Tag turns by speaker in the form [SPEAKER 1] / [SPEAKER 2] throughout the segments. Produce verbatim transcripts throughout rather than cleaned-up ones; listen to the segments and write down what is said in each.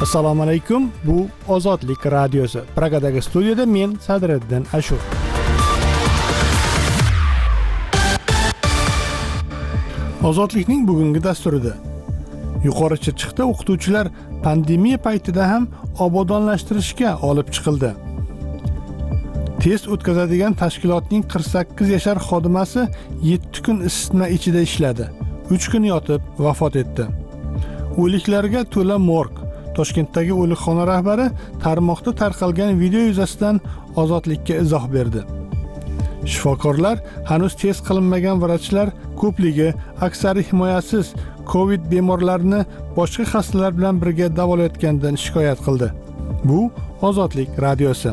[SPEAKER 1] Assalomu alaykum. Bu Ozodlik radiosi. Pragadagi studiyada men Sadriddin Ashur. Ozodlikning bugungi dasturida Yuqori Chirchiqda o'qituvchilar pandemiya paytida ham obodonlashtirishga olib chiqildi. Test o'tkazadigan tashkilotning qirq sakkiz yashar xodimasi yetti kun isitma ichida ishladi. uch kun yotib vafot etdi. O'liklarga to'la morg. Toshkentdagi o'likxona rahbari tarmoqda tarqalgan video yuzasidan Ozodlikka izoh berdi. Shifokorlar hanuz test qilinmagan vrachlar ko'pligi, aksari himoyasiz Covid bemorlarini boshqa xastalar bilan birga davolayotgandan shikoyat qildi. Bu Ozodlik radiosi.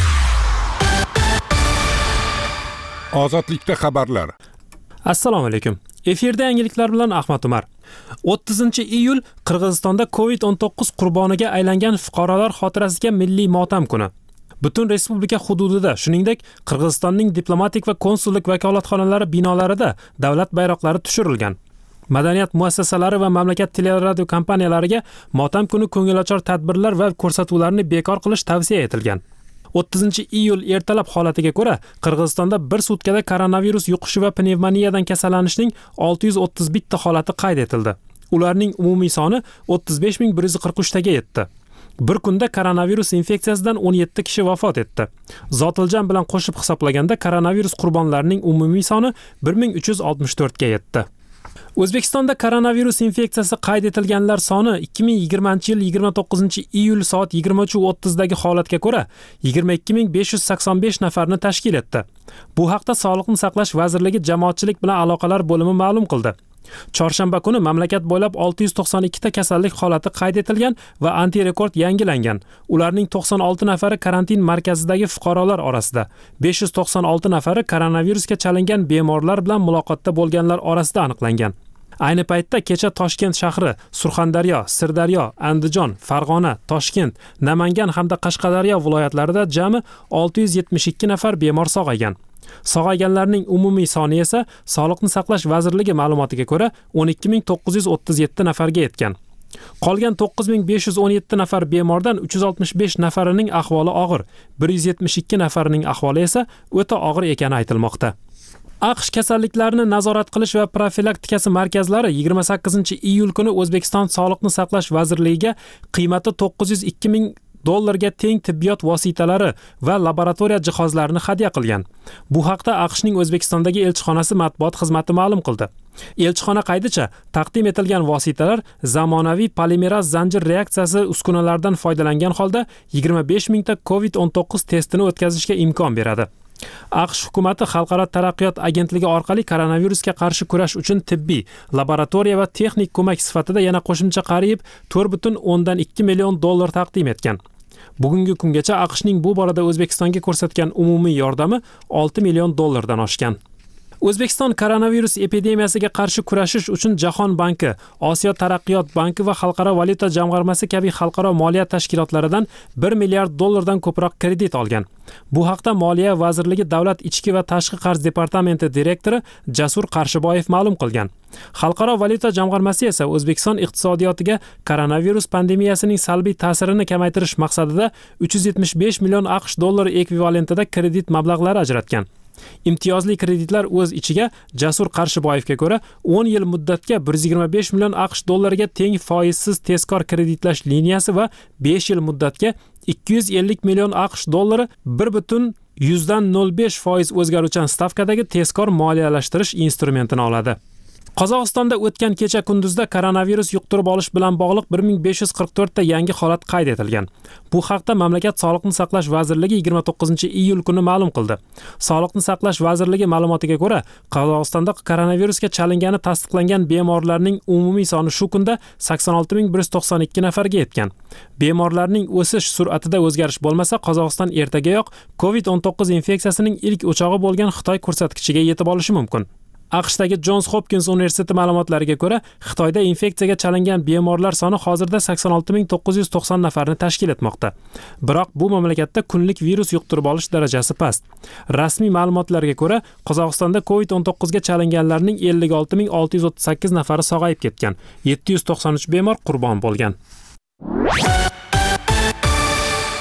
[SPEAKER 2] Ozodlikda xabarlar.
[SPEAKER 3] Assalomu alaykum. Efirda yangiliklar bilan Ahmad Umar. o'ttizinchi iyul Qirg'izistonda Covid o'n to'qqiz qurboniga aylangan fuqarolar xotirasiga milliy motam kuni. Butun respublika hududida, shuningdek, Qirg'izistonning diplomatik va konsullik vakolatxonalari binolarida davlat bayroqlari tushirilgan. Madaniyat muassasalari va mamlakat teleradio kompaniyalariga motam kuni ko'ngilochar tadbirlar va ko'rsatuvlarni bekor qilish tavsiya etilgan. o'ttizinchi iyul ertalab holatiga ko'ra, Qirg'izistonda bir sutkada koronavirus yuqishi va pnevmoniyadan kasallanishning olti yuz o'ttiz bir ta holati qayd etildi. Ularning umumiy soni o'ttiz besh ming bir yuz qirq uch taga yetdi. Bir kunda koronavirus infeksiyasidan o'n yetti kishi vafot etdi. Zotiljan bilan qo'shib hisoblaganda koronavirus qurbonlarining umumiy soni bir ming uch yuz oltmish to'rt ga yetdi. O'zbekistonda koronavirus infeksiyasi qayd etilganlar soni ikki ming yigirmanchi yil yigirma to'qqizinchi iyul soat yigirma uch o'ttiz dagi holatga ko'ra yigirma ikki ming besh yuz sakson besh nafarni tashkil etdi. Bu haqda Sog'liqni saqlash vazirligi jamoatchilik bilan aloqalar bo'limi ma'lum qildi. Chorshanba kuni mamlakat bo'ylab olti yuz to'qson ikki ta kasallik holati qayd etilgan va antirekord yangilangan. Ularning to'qson olti nafari karantin markazidagi fuqarolar orasida, besh yuz to'qson olti nafari koronavirusga chalingan bemorlar bilan muloqotda bo'lganlar orasida aniqlangan. Ayni paytda kecha Toshkent shahri, Surxondaryo, Sirdaryo, Andijon, Farg'ona, Toshkent, Namangan hamda Qashqadaryo viloyatlarida jami olti yuz yetmish ikki nafar bemor sog'aygan. Sog'ayganlarning umumiy soni esa Sog'liqni saqlash vazirligi ma'lumotiga ko'ra o'n ikki ming to'qqiz yuz o'ttiz yetti nafarga yetgan. Qolgan to'qqiz ming besh yuz o'n yetti nafar bemordan uch yuz oltmish besh nafarining ahvoli og'ir, bir yuz yetmish ikki nafarining ahvoli esa o'ta og'ir ekani aytilmoqda. AQSh kasalliklarni nazorat qilish va profilaktikasi markazlari yigirma sakkizinchi iyul kuni O'zbekiston Sog'liqni saqlash vazirligiga qiymati to'qqiz yuz ikki ming dollarga teng tibbiyot vositalari va laboratoriya jihozlarini hadya qilgan. Bu haqda AQShning O'zbekistondagi elchixonasi matbuot xizmati ma'lum qildi. Elchixona qaydicha, taqdim etilgan vositalar zamonaviy polimeraz zanjir reaksiyasi uskunalaridan foydalangan holda yigirma besh ming ta Covid o'n to'qqiz testini o'tkazishga imkon beradi. AQSh hukumati Xalqaro taraqqiyot agentligi orqali koronavirusga qarshi kurash uchun tibbiy, laboratoriya va texnik ko'mak sifatida yana qo'shimcha qariyb to'rt butun o'ndan ikki million dollar taqdim etgan. Bugungi kungacha AQShning bu borada O'zbekistonga ko'rsatgan umumiy yordami olti million dollardan oshgan. O'zbekiston koronavirus epidemiyasiga qarshi kurashish uchun Jahon banki, Osiyo taraqqiyot banki va Xalqaro valyuta jamg'armasi kabi xalqaro moliya tashkilotlaridan bir milliard dollardan ko'proq kredit olgan. Bu haqda Moliya vazirligi Davlat ichki va tashqi qarz departamenti direktori Jasur Qarshiboyev ma'lum qilgan. Xalqaro valyuta jamg'armasi esa O'zbekiston iqtisodiyotiga koronavirus pandemiyasining salbiy ta'sirini kamaytirish maqsadida uch yuz yetmish besh million AQSh dollari ekvivalentida kredit mablag'lari ajratgan. Imtiyozli kreditlar o'z ichiga Jasur Qarshiboyevga ko'ra o'n yil muddatga bir yuz yigirma besh million AQSh dollariga teng foizsiz tezkor kreditlash liniyasi va besh yil muddatga ikki yuz ellik million AQSh dollari bir butun yuzdan nol besh foiz o'zgaruvchan stavkadagi tezkor moliyalashtirish instrumentini oladi. Qozog'istonda o'tgan kecha kunduzda koronavirus yuqtirib olish bilan bog'liq bir ming besh yuz qirq to'rt ta yangi holat qayd etilgan. Bu haqda mamlakat Sog'liqni saqlash vazirligi yigirma to'qqizinchi iyul kuni ma'lum qildi. Sog'liqni saqlash vazirligi ma'lumotiga ko'ra, Qozog'istonda koronavirusga chalingani tasdiqlangan bemorlarning umumiy soni shu kunda sakson olti ming bir yuz to'qson ikki nafarga yetgan. Bemorlarning o'sish sur'atida o'zgarish bo'lmasa, Qozog'iston ertagayoq Covid o'n to'qqiz infeksiyasining ilk o'chog'i bo'lgan Xitoy ko'rsatkichiga yetib olishi mumkin. AQShdagi Johns Hopkins universiteti ma'lumotlariga ko'ra, Xitoyda infeksiyaga chalingan bemorlar soni hozirda sakson olti ming to'qqiz yuz to'qson nafarni tashkil etmoqda. Biroq bu mamlakatda kunlik virus yuqtirib olish darajasi past. Rasmiy ma'lumotlarga ko'ra, Qozog'istonda Covid o'n to'qqiz ga chalinganlarning ellik olti ming olti yuz o'ttiz sakkiz nafari sog'ayib ketgan. yetti yuz to'qson uch bemor qurbon bo'lgan.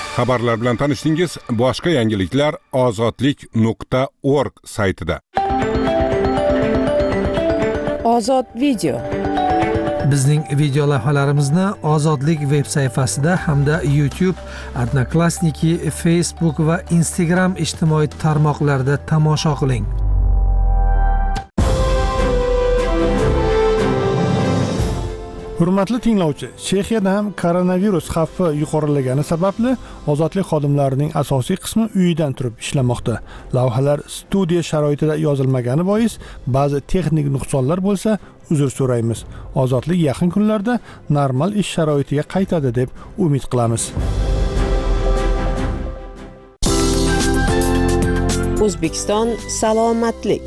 [SPEAKER 2] Xabarlar bilan tanishdingiz. Boshqa yangiliklar ozodlik nuqta org saytida.
[SPEAKER 4] Ozod video.
[SPEAKER 5] Bizning video lavhalarimizni Ozodlik veb sayfasida hamda YouTube, Odnoklassniki, Facebook va Instagram ijtimoiy tarmoqlarida tomosha qiling.
[SPEAKER 1] Hurmatli tinglovchi, Chexiyada ham koronavirus xavfi yuqorilagani sababli ozodlik xodimlarining asosiy qismi uyidan turib ishlamoqda. Lavhalar studiya sharoitida yozilmagani bois ba'zi texnik nuqsonlar bo'lsa, uzr so'raymiz. Ozodlik yaqin kunlarda normal ish sharoitiga qaytadi deb umid qilamiz.
[SPEAKER 4] O'zbekiston salomatlik.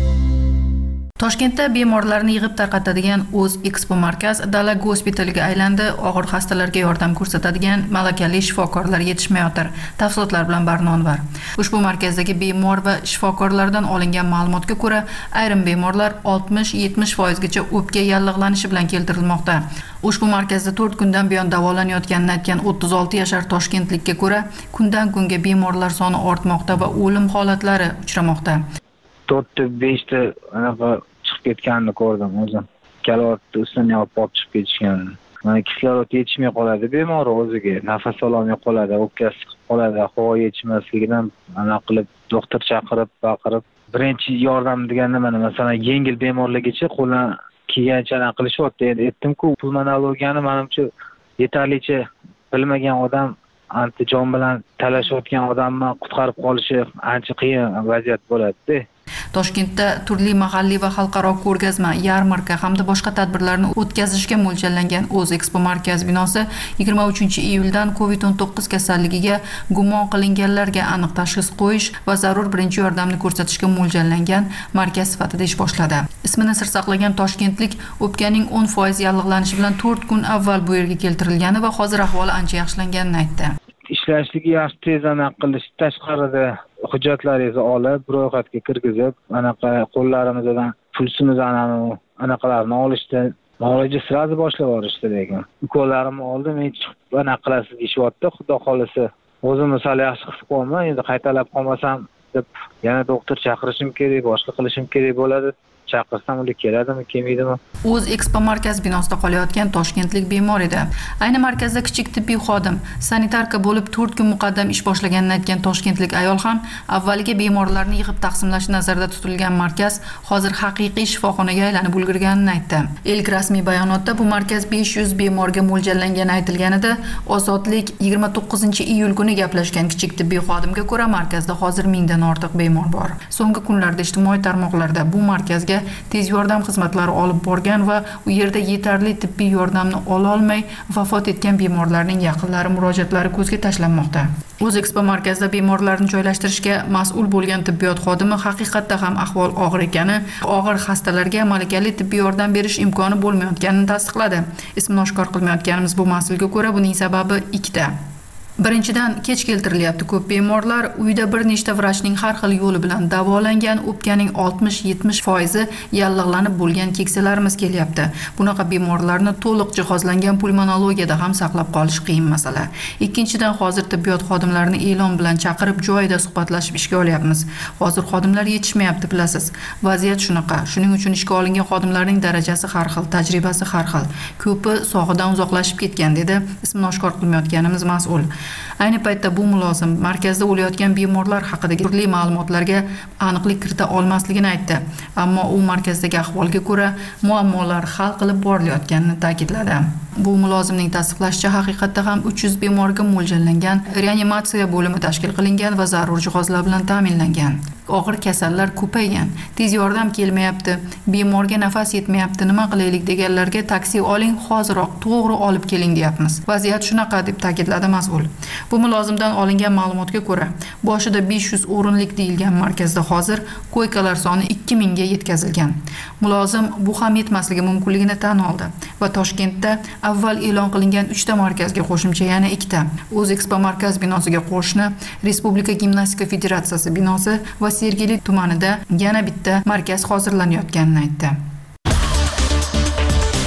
[SPEAKER 6] Toshkentda bemorlarni yig'ib tarqatadigan O'z Expo markaz dala gospitaliga aylandi. Og'ir xastalarga yordam ko'rsatadigan malakali shifokorlar yetishmayotir. Tafsilotlar bilan Barnonvar. Ushbu markazdagi bemor va shifokorlardan olingan ma'lumotga ko'ra, ayrim bemorlar oltmish yetmish foiz gacha o'pka yallig'lanishi bilan keltirilmoqda. Ushbu markazda to'rt kundan buyon davolanayotganini aytgan o'ttiz olti yashar toshkentlikka ko'ra, kundan kunga bemorlar soni ortmoqda va o'lim holatlari uchramoqda.
[SPEAKER 7] to'rtta beshta anaqa chiqib ketganini ko'rdim o'zim. Kislorod ustidan olib olib chiqib ketishgan. Mana kislorod yetishmay qoladi bemor o'ziga, nafas ololmay qoladi, o'pkasi siqib qoladi, havo yetishmasligidan anaqa qilib doktor chaqirib, baqirib, birinchi yordam deganda mana masalan yengil bemorlargacha qo'ldan kelgancha anaqa qilishyapti. Endi aytdim-ku, pulmonologiyani menimcha yetarlicha bilmagan odam antijon bilan talashayotgan odamni qutqarib qolishi ancha qiyin vaziyat bo'ladi-da.
[SPEAKER 6] Toshkentda turli mahalliy va xalqaro ko'rgazma, yarmarka hamda boshqa tadbirlarni o'tkazishga mo'ljallangan O'z Expo markaz binosi yigirma uchinchi iyuldan kovid o'n to'qqiz kasalligiga gumon qilinganlarga aniq tashxis qo'yish va zarur birinchi yordamni ko'rsatishga mo'ljallangan markaz sifatida ish boshladi. Ismini sir saqlagan toshkentlik o'pkaning o'n foiz yallig'lanishi bilan to'rt kun avval bu yerga keltirilgani va hozir ahvoli ancha yaxshilanganini aytdi.
[SPEAKER 7] Ishlashligi yaxshi tez anaqa qilish, tashqarida hujjatlaringizni olib, ro'yxatga kirgizib, anaqa qo'llarimizdan pulsimizni anaqalarni olishdi. Muolaja sirazi boshlab yuborishdi lekin. Ukollarimni oldim, men chiqib anaqa qilasiz deyishyapti, xudo xolisa. O'zimni sal yaxshi his qilmayman, endi qaytalab qolmasam deb yana doktor chaqirishim kerak, boshqa qilishim kerak bo'ladi. Chaqirsam ular keladimi, kelmaydimi?
[SPEAKER 6] O'z Expo markaz binosida qolayotgan toshkentlik bemor edi. Ayni markazda kichik tibbiy xodim, sanitarka bo'lib to'rt kun muqaddam ish boshlaganini aytgan toshkentlik ayol ham avvaliga bemorlarni yig'ib taqsimlash nazarda tutilgan markaz hozir haqiqiy shifoxonaga aylanib ulgurganini aytdi. Ilk rasmiy bayonotda bu markaz besh yuz bemorga mo'ljallangani aytilganida, Ozodlik yigirma to'qqizinchi iyul kuni gaplashgan kichik tibbiy xodimga ko'ra markazda hozir mingdan ortiq bemor bor. So'nggi kunlarda ijtimoiy tarmoqlarda bu markazga tez yordam xizmatlari olib borgan va u yerda yetarli tibbiy yordamni ola olmay vafot etgan bemorlarning yaqinlari murojaatlari ko'zga tashlanmoqda. O'z Expo markazida bemorlarni joylashtirishga mas'ul bo'lgan tibbiyot xodimi haqiqatda ham ahvol og'ir ekani, og'ir xastalarga malakali tibbiy yordam berish imkoni bo'lmayotganini tasdiqladi. Ismini oshkor qilmayotganimiz bu mas'ulga ko'ra buning sababi ikkita. Birinchidan, kech keltirilyapti. Ko'p bemorlar uyda bir nechta vrachning har xil yo'li bilan davolangan o'pkaning oltmish yetmish foizi yallig'lanib bo'lgan keksalarimiz kelyapti. Bunaqa bemorlarni to'liq jihozlangan pulmonologiyada ham saqlab qolish qiyin masala. Ikkinchidan, hozir tibbiyot xodimlarini e'lon bilan chaqirib joyida suhbatlashib ishga olyapmiz. Hozir xodimlar yetishmayapti, bilasiz. Vaziyat shunaqa. Shuning uchun ishga olingan xodimlarning darajasi har xil, tajribasi har xil. Ko'pi sog'idan uzoqlashib ketgan, dedi ismini oshkor qilmayotganimiz mas'ul. Ayni paytda bu mulozim markazda o'layotgan bemorlar haqidagi turli ma'lumotlarga aniqlik kirita olmasligini aytdi. Ammo u markazdagi ahvolga ko'ra muammolar hal qilib borilayotganini ta'kidladi. Bu mulozimning tasdiqlashicha haqiqatda ham uch yuz bemorga mo'ljallangan reanimatsiya bo'limi tashkil qilingan va zarur jihozlar bilan ta'minlangan. Og'ir kasallar ko'paygan. Tez yordam kelmayapti, bemorga nafas yetmayapti, nima qilaylik deganlarga taksi oling, hoziroq to'g'ri olib keling deyapmiz. Vaziyat shunaqa, deb ta'kidladi mas'ul. Bu mulozimdan olingan ma'lumotga ko'ra, boshida besh yuz o'rinlik deyilgan markazda hozir koykalar soni ikki mingga yetkazilgan. Mulozim bu ham yetmasligi mumkinligini tan oldi va Toshkentda avval e'lon qilingan uchta markazga qo'shimcha yana ikkita O'z Expo markaz binosiga qo'shni Respublika gimnastika federatsiyasi binosi va Sergeli tumanida yana bitta markaz hozirlanayotganini aytdi.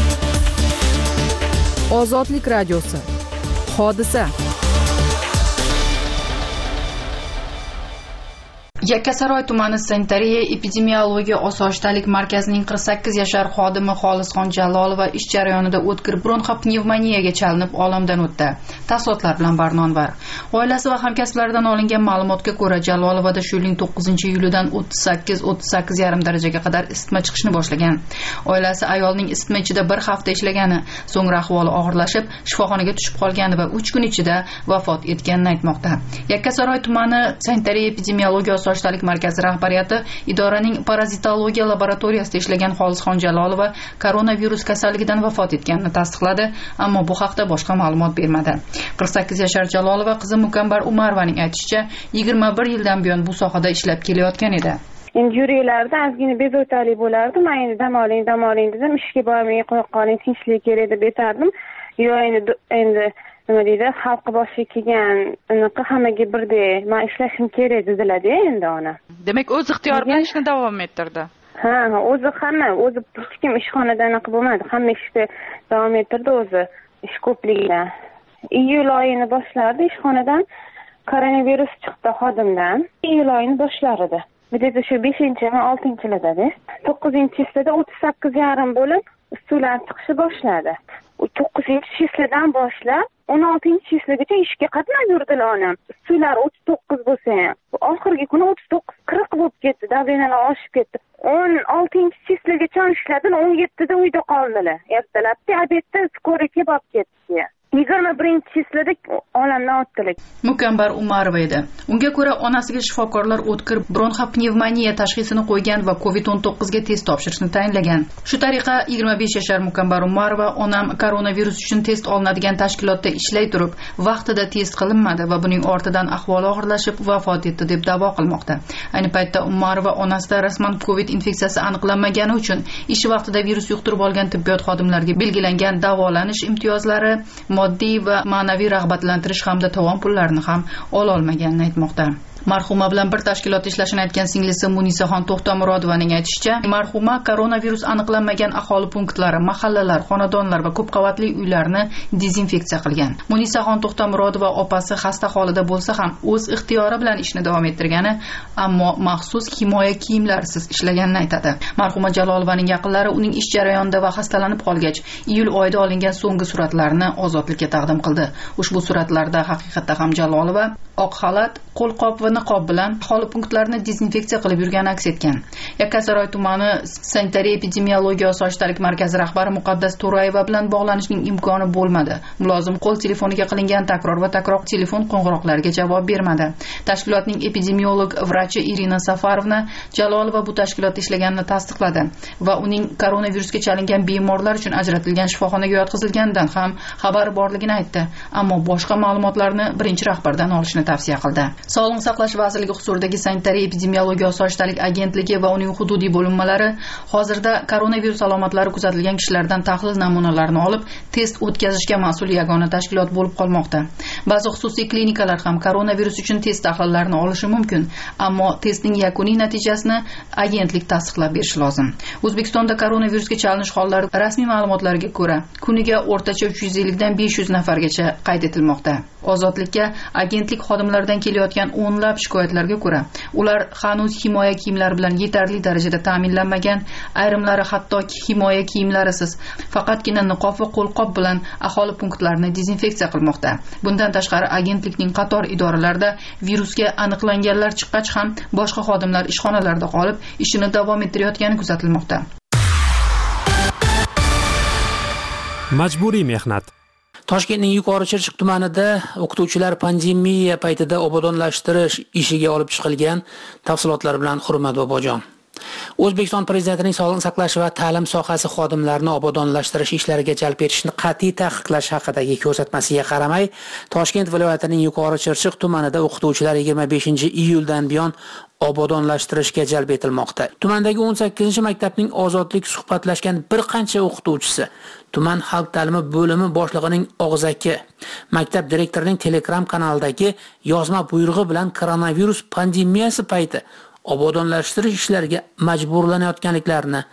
[SPEAKER 4] Ozodlik radiosi. Hodisa.
[SPEAKER 6] Yakkasaroy tumani sanitariya epidemiologiya osoyishtalik markazining qirq sakkiz yashar xodimi Xolisxon Jalolova ish jarayonida o'tkir bronxopnevmoniyaga chalinib olamdan o'tdi. Tafsilotlar bilan Barnonvar. Oilasi va hamkasblaridan olingan ma'lumotga ko'ra, Jalolovada shu yilning to'qqizinchi iyulidan o'ttiz sakkiz o'ttiz sakkiz yarim darajaga qadar isitma chiqishni boshlagan. Oilasi ayolning isitma ichida bir hafta ishlagani, so'ngra ahvoli og'irlashib, shifoxonaga tushib qolgani va uch kun ichida vafot etganini aytmoqda. Yakkasaroy tumani sanitariya epidemiologiya osoyishtalik markazi rahbariyati idoraning parazitologiya laboratoriyasida ishlagan Xolisxon Jalolova koronavirus kasalligidan vafot etganini tasdiqladi, ammo bu haqda boshqa ma'lumot bermadi. qirq sakkiz yashar Jalolova qizi Mukambar Umarovaning aytishicha, yigirma bir yildan buyon bu sohada ishlab kelayotgan edi.
[SPEAKER 8] Endi yuriklarida ozgina bezovtalik bo'lardi. Men endi dam oling, dam oling dedim, ishga bormay qo'yqaning tinchlik kerak deb aytardim. Yo endi endi nima deydi, xalqqa boshi kelgan unaqa hammaga birdek men ishlashim kerak dedilar-da endi ona.
[SPEAKER 9] Demak, o'z ixtiyori bilan ishni davom ettirdi.
[SPEAKER 8] Ha, o'zi hamma, o'zi hech kim ishxonada anaqa bo'lmadi. Hamma ishni davom ettirdi o'zi, ish ko'pligidan. Iyul oyini boshlardi ishxonadan koronavirus chiqdi xodimdan. Iyul oyini boshlardi. Bir de shu beshinchi oltinchi yilda, to'qqizinchi yilda o'ttiz sakkiz yarim bo'lib ustuvlar chiqishni boshladi. to'qqizinchi yildan boshlab o'n oltinchi yilgacha ishga qatnab yurdilar onam. Ustuvlar o'ttiz to'qqiz bo'lsa ham, oxirgi kuni o'ttiz to'qqiz qirq bo'lib ketdi, davlenalar oshib ketdi. o'n oltinchi yilgacha ishladilar, o'n yettida uyda qoldilar. Ertalabki obedda skoriy kebab ketdi. yigirma birinchi yilda olamdan o'tdilar.
[SPEAKER 6] Mukambar Umarova edi. Unga ko'ra, onasiga shifokorlar o'tkir bronxopnevmoniya tashxisini qo'ygan va kovid o'n to'qqiz ga test topshirishni tayinlagan. Shu tariqa yigirma besh yashar Mukambar Umarova onam koronavirus uchun test olinadigan tashkilotda ishlay turib, vaqtida test qilinmadi va buning ortidan ahvoli og'irlashib vafot etdi deb da'vo qilmoqda. Ayni paytda Umarova onasida rasman Covid infeksiyasi aniqlanmagani uchun ish vaqtida virus yuqtirib olgan tibbiyot xodimlariga belgilangan davolanish imtiyozlari, moddiy va ma'naviy rag'batlantirish hamda tovon pullarini ham ola olmaganini aytmoqda. Marhuma bilan bir tashkilotda ishlashini aytgan singlisi Munisaxon To'xtamurodovaning aytishicha, marhuma koronavirus aniqlanmagan aholi punktlari, mahallalar, xonadonlar va ko'p qavatli uylarni dezinfeksiya qilgan. Munisaxon To'xtamurodova opasi xasta holida bo'lsa ham o'z ixtiyori bilan ishni davom ettirgani, ammo maxsus himoya kiyimlarsiz ishlaganini aytadi. Marhuma Jalolovaning yaqinlari uning ish jarayonida va xastalanib qolgach, iyul oyida olingan so'nggi suratlarni Ozodlikka taqdim qildi. Ushbu suratlarda haqiqatda ham Jalolova oq xalat, qo'lqop va niqob bilan aholi punktlarini dezinfeksiya qilib yurgani aks etgan. Yakkasaroy tumani sanitariya epidemiologiya osoyishtalik markazi rahbari Muqaddas To'rayeva bilan bog'lanishning imkoni bo'lmadi. Mulozim qo'l telefoniga qilingan takror va takror telefon qo'ng'iroqlariga javob bermadi. Tashkilotning epidemiolog vrachi Irina Safarovna Jalolova bu tashkilotda ishlaganini tasdiqladi va uning koronavirusga chalingan bemorlar uchun ajratilgan shifoxonaga yotqizilganidan ham xabar borligini aytdi, ammo boshqa ma'lumotlarni birinchi rahbardan olishni tavsiya qildi. Sog'liqni saqlash vazirligi huzuridagi sanitariya epidemiologiya osoyishtalik agentligi va uning hududiy bo'linmalari hozirda koronavirus alomatlari kuzatilgan kishilardan tahlil namunalarini olib, test o'tkazishga mas'ul yagona tashkilot bo'lib qolmoqda. Ba'zi xususiy klinikalar ham koronavirus uchun test tahlillarini olishi mumkin, ammo testning yakuniy natijasini agentlik tasdiqlab berishi lozim. O'zbekistonda koronavirusga chalinish hollari rasmiy ma'lumotlarga ko'ra, kuniga o'rtacha uch yuz ellik dan besh yuz nafargacha qayd etilmoqda. Ozodlikka agentlik xodimlaridan kelayotgan o'nlab shikoyatlarga ko'ra, ular hanuz himoya kiyimlari bilan yetarli darajada ta'minlanmagan, ayrimlari hatto himoya kiyimlarisiz, faqatgina niqob va qo'lqop bilan aholi punktlarini dezinfeksiya qilmoqda. Bundan tashqari agentlikning qator idoralarida virusga aniqlanganlar chiqqach ham boshqa xodimlar ishxonalarda qolib, ishini davom ettirayotgani kuzatilmoqda.
[SPEAKER 3] Majburiy mehnat.
[SPEAKER 10] Toshkentning Yuqori Chirchiq tumanida o'qituvchilar pandemiya paytida obodonlashtirish ishiga olib chiqilgan tafsilotlar bilan Hurmat Bobojon. O'zbekiston Prezidentining sog'liqni saqlash va ta'lim sohasi xodimlarini obodonlashtirish ishlariga jalb etishni qat'iy taqiqlash haqidagi ko'rsatmasiga qaramay, Toshkent viloyatining Yuqori Chirchiq tumanida o'qituvchilar yigirma beshinchi iyuldan buyon obodonlashtirishga jalb etilmoqda. Tumandagi o'n sakkizinchi maktabning ozodlik suhbatlashgan bir qancha o'qituvchisi tuman xalq ta'limi bo'limi boshlig'ining og'zaki, maktab direktorining Telegram kanalidagi yozma buyrug'i bilan koronavirus pandemiyasi payti obodonlashtirish ishlariga majburlanayotganliklarini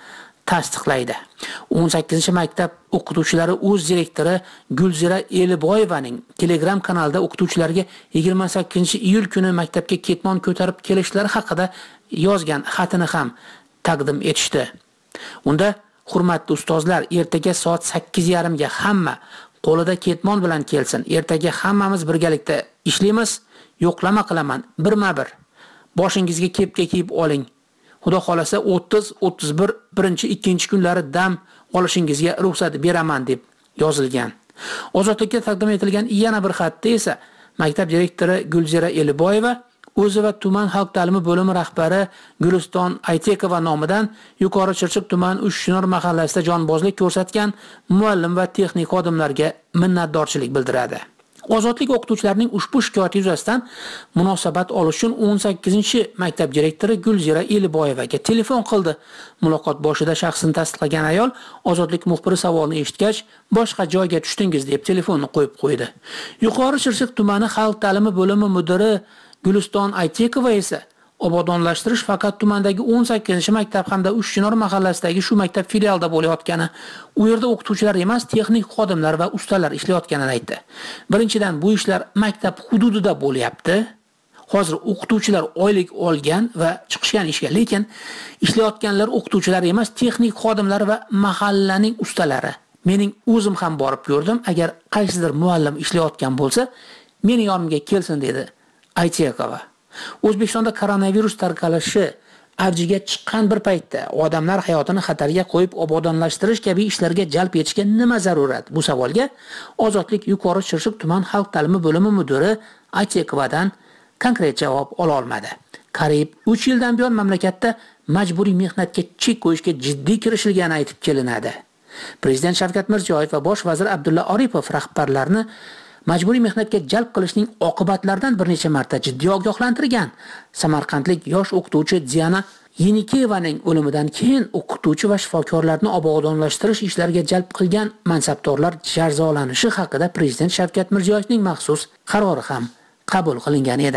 [SPEAKER 10] tasdiqlaydi. o'n sakkizinchi maktab o'qituvchilari o'z direktori Gulzira Eliboyevaning Telegram kanalida o'qituvchilarga yigirma sakkizinchi iyul kuni maktabga ketmon ko'tarib kelishlari haqida yozgan xatini ham taqdim etishdi. Unda hurmatli ustozlar, ertaga soat sakkiz yarim ga hamma qo'lida ketmon bilan kelsin. Ertaga hammamiz birgalikda ishlaymiz. Yo'qlama qilaman birma-bir. Boshingizga kepka kiyib oling. Xudo xolasa o'ttiz o'ttiz bir birinchi ikkinchi kunlari dam olishingizga ruxsat beraman deb yozilgan. Ozodlikka taqdim etilgan yana bir xatda esa maktab direktori Gulzira Eliboyeva o'zi va tuman xalq ta'limi bo'limi rahbari Guliston Aytekova nomidan Yuqori Chirchiq tuman Uchchinor mahallasida jonbozlik ko'rsatgan muallim va texnik xodimlarga minnatdorchilik bildiradi. Ozodlik o'qituvchilarining ushbu shikoyati yuzasidan munosabat olish uchun o'n sakkizinchi maktab direktori Gulzira Eliboyevaga telefon qildi. Muloqot boshida shaxsini tasdiqlagan ayol Ozodlik muxbiri savolni eshitgach, boshqa joyga tushdingiz deb telefonni qo'yib qo'ydi. Yuqori Chirchiq tumani xalq ta'limi bo'limi mudiri Guliston Aytekova esa obodonlashtirish faqat tumandagi o'n sakkizinchi maktab hamda Uchchinor mahallasidagi shu maktab filialida bo'layotgani, u yerda o'qituvchilar emas, texnik xodimlar va ustalar ishlayotganini aytdi. Birinchidan, bu ishlar maktab hududida bo'lyapti. Hozir o'qituvchilar oylik olgan va chiqishgan ishga, lekin ishlayotganlar o'qituvchilar emas, texnik xodimlar va mahallaning ustalari. Mening o'zim ham borib ko'rdim. Agar qaysidir muallim ishlayotgan bo'lsa, meni yonimga kelsin dedi Aytekova. O'zbekistonda koronavirus tarqalishi avjiga chiqqan bir paytda odamlar hayotini xatarga qo'yib obodonlashtirish kabi ishlarga jalb etishga nima zarurat? Bu savolga Ozodlik Yuqori Chirchiq tuman xalq ta'limi bo'limi mudiri Aytekovadan konkret javob ola olmadi. Qariyb uch yildan buyon mamlakatda majburiy mehnatga chek qo'yishga jiddiy kirishilgani aytib kelinadi. Prezident Shavkat Mirziyoyev va bosh vazir Abdulla Aripov rahbarlarni majburiy mehnatga jalb qilishning oqibatlaridan bir necha marta jiddiy ogohlantirgan. Samarqandlik yosh o'qituvchi Diana Yenikeyevaning o'limidan keyin o'qituvchi va shifokorlarni obodonlashtirish ishlariga jalb qilgan mansabdorlar jazolanishi haqida Prezident Shavkat Mirziyoyevning maxsus qarori ham qabul qilingan edi.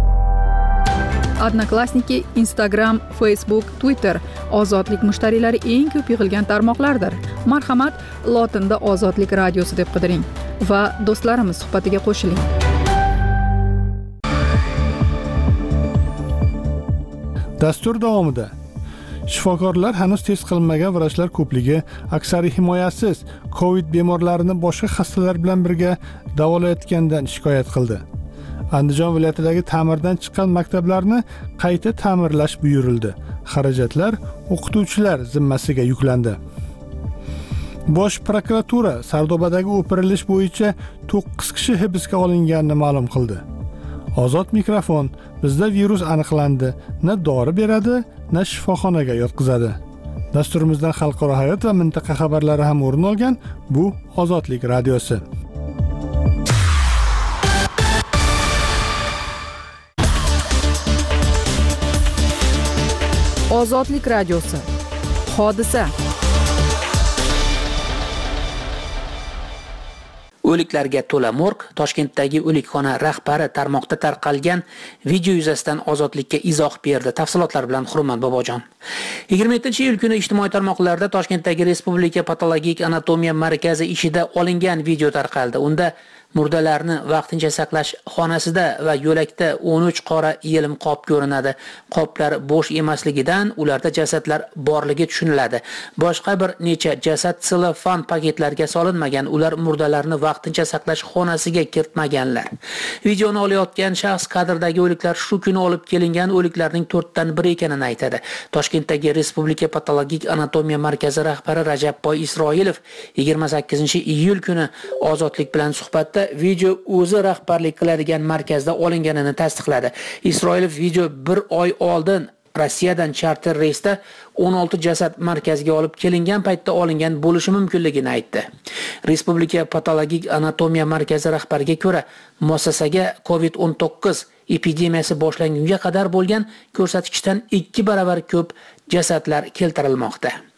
[SPEAKER 11] Odnoklassniki, Instagram, Facebook, Twitter Ozodlik mushtariylari eng ko'p yig'ilgan tarmoqlardir. Marhamat, lotinda Ozodlik radiosi deb qidiring va do'stlarimiz suhbatiga qo'shiling.
[SPEAKER 1] Dastur davomida shifokorlar hanuz test qilinmagan vrachlar ko'pligi, aksari himoyasiz Covid bemorlarini boshqa xastalar bilan birga davolayotgandan shikoyat qildi. Andijon viloyatidagi ta'mirdan chiqqan maktablarni qayta ta'mirlash buyurildi. Xarajatlar o'qituvchilar zimmasiga yuklandi. Bosh prokuratura Sardobadagi o'pirilish bo'yicha to'qqiz kishi hibsga olinganini ma'lum qildi. Ozod mikrofon: bizda virus aniqlandi, na dori beradi, na shifoxonaga yotqizadi. Dasturimizdan xalqaro hayot va mintaqa xabarlari ham o'rin olgan. Bu Ozodlik radiosi.
[SPEAKER 11] Ozodlik radiosi. Hodisa.
[SPEAKER 10] O'liklarga to'la morg. Toshkentdagi o'likxona rahbari tarmoqda tarqalgan video yuzasidan Ozodlikka izoh berdi. Tafsilotlar bilan Hurmat Bobojon. yigirma yettinchi iyul kuni ijtimoiy tarmoqlarda Toshkentdagi Respublika patologik anatomiya markazi ishida olingan video tarqaldi. Unda murdalarni vaqtincha saqlash xonasida va yo'lakda o'n uch qora yelim qop ko'rinadi. Qoplar bo'sh emasligidan ularda jasadlar borligi tushuniladi. Boshqa bir necha jasad selofan paketlarga solinmagan. Ular murdalarni vaqtincha saqlash xonasiga kiritmaganlar. Videoni olayotgan shaxs kadrdagi o'liklar shu kuni olib kelingan o'liklarning to'rtdan biri ekanini aytadi. Toshkentdagi Respublika patologik anatomiya markazi rahbari Rajabboy Isroilov yigirma sakkizinchi iyul kuni Ozodlik bilan suhbatda video o'zi rahbarlik qiladigan markazda olinganini tasdiqladi. Isroilov video bir oy oldin Rossiyadan charter reysda o'n olti jasad markazga olib kelingan paytda olingan bo'lishi mumkinligini aytdi. Respublika patologik anatomiya markazi rahbariga ko'ra, muassasaga Covid o'n to'qqiz epidemiyasi boshlangunga qadar bo'lgan ko'rsatkichdan ikki baravar ko'p jasadlar keltirilmoqda.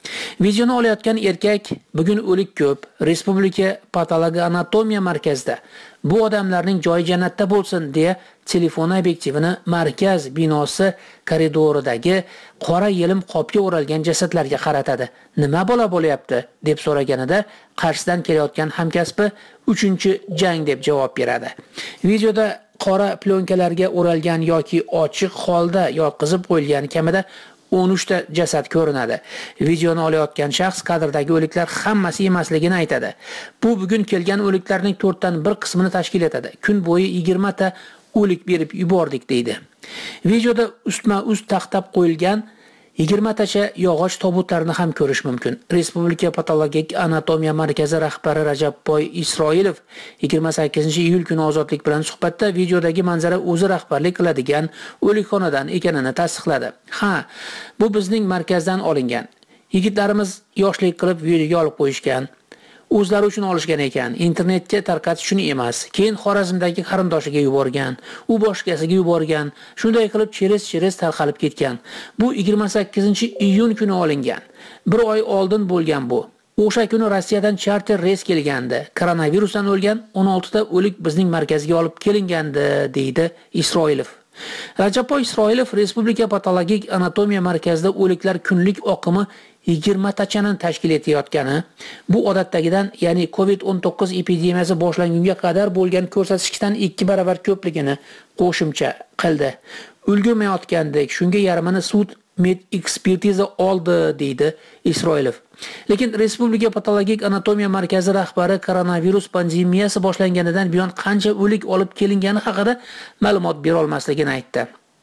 [SPEAKER 10] Videoni olayotgan erkak bugun o'lik ko'p, Respublika patologiya markazida. Bu odamlarning joyi jannatda bo'lsin deya telefon obyektivini markaz binosi koridoridagi qora yelim qopga o'ralgan jasadlarga qaratadi. Nima bo'la bo'lyapti deb so'raganida qarshisidan kelayotgan hamkasbi uchinchi jang deb javob beradi. Videoda qora plyonkalarga o'ralgan yoki ochiq holda yotqizib qo'yilgan kamida o'n uch ta jasad ko'rinadi. Videoni olayotgan shaxs kadrdagi o'liklar hammasi emasligini aytadi. Bu bugun kelgan o'liklarning to'rtdan bir qismini tashkil etadi. Kun bo'yi yigirma ta o'lik berib yubordik deydi. Videoda ustma-ust taqtab qo'yilgan yigirma tacha yog'och tobutlarni ham ko'rish mumkin. Respublika patologik anatomiya markazi rahbari Rajabboy Isroilov yigirma sakkizinchi iyul kuni Ozodlik bilan suhbatda videodagi manzara o'zi rahbarlik qiladigan o'likxonadan ekanini tasdiqladi. Ha, bu bizning markazdan olingan. Yigitlarimiz yoshlik qilib videoga olib qo'yishgan. O'zlari uchun olishgan ekan. Internetga tarqatish uchun emas. Keyin Xorazmdagi qarindoshiga yuborgan, u boshqasiga yuborgan. Shunday qilib cheres-cheres tarqalib ketgan. Bu yigirma sakkizinchi iyun kuni olingan. Bir oy oldin bo'lgan bu. O'sha kuni Rossiyadan charter reys kelgandi. Koronavirusdan o'lgan o'n olti ta o'lik bizning markazga olib kelingandi, deydi Isroilov. Rajabboy Isroilov Respublika patologik anatomiya markazida o'liklar kunlik oqimi yigirma tachani tashkil etayotgani, bu odatdagidan, ya'ni COVID o'n to'qqiz epidemiyasi boshlangunga qadar bo'lgan ko'rsatkichdan ikki baravar ko'pligini qo'shimcha qildi. Ulgurmayotgandek, shunga yarmini sud med ekspertiza oldi, deydi Isroilov. Lekin Respublika patologik anatomiya markazi rahbari koronavirus pandemiyasi boshlanganidan buyon qancha o'lik olib kelingani haqida ma'lumot bera olmasligini aytdi.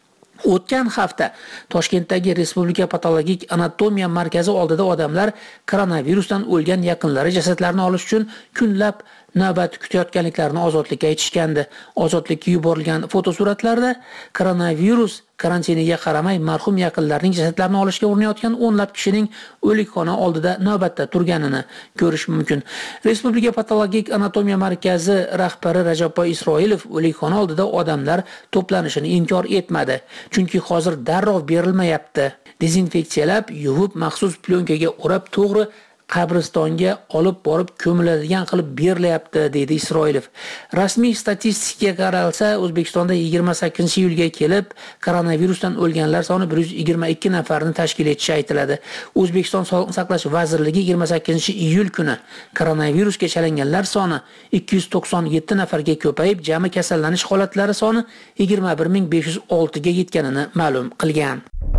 [SPEAKER 10] O'tgan hafta Toshkentdagi Respublika patologik anatomiya markazi oldida odamlar koronavirusdan o'lgan yaqinlari jasadlarini olish uchun kunlab navbat kutayotganliklarini Ozodlikka aytishgandi. Ozodlikka yuborilgan fotosuratlarda koronavirus karantiniga qaramay marhum yaqinlarining jasadlarini olishga urinayotgan o'nlab kishining o'likxona oldida navbatda turganini ko'rish mumkin. Respublika patologik anatomiya markazi rahbari Rajabboy Isroilov o'likxona oldida odamlar to'planishini inkor etmadi, chunki hozir darrov berilmayapti. Dezinfeksiyalab, yuvib maxsus plyonkaga o'rab to'g'ri qabristonga olib borib ko'miladigan qilib berilyapti, deydi Isroilov. Rasmiy statistikaga qaralsa, O'zbekistonda yigirma sakkizinchi iyulga kelib koronavirusdan o'lganlar soni bir yuz yigirma ikki nafarni tashkil etishi aytiladi. O'zbekiston Sog'liqni saqlash vazirligi yigirma sakkizinchi iyul kuni koronavirusga chalinganlar soni ikki yuz to'qson yetti nafarga ko'payib, jami kasallanish holatlari soni yigirma bir ming besh yuz olti ga yetganini ma'lum qilgan.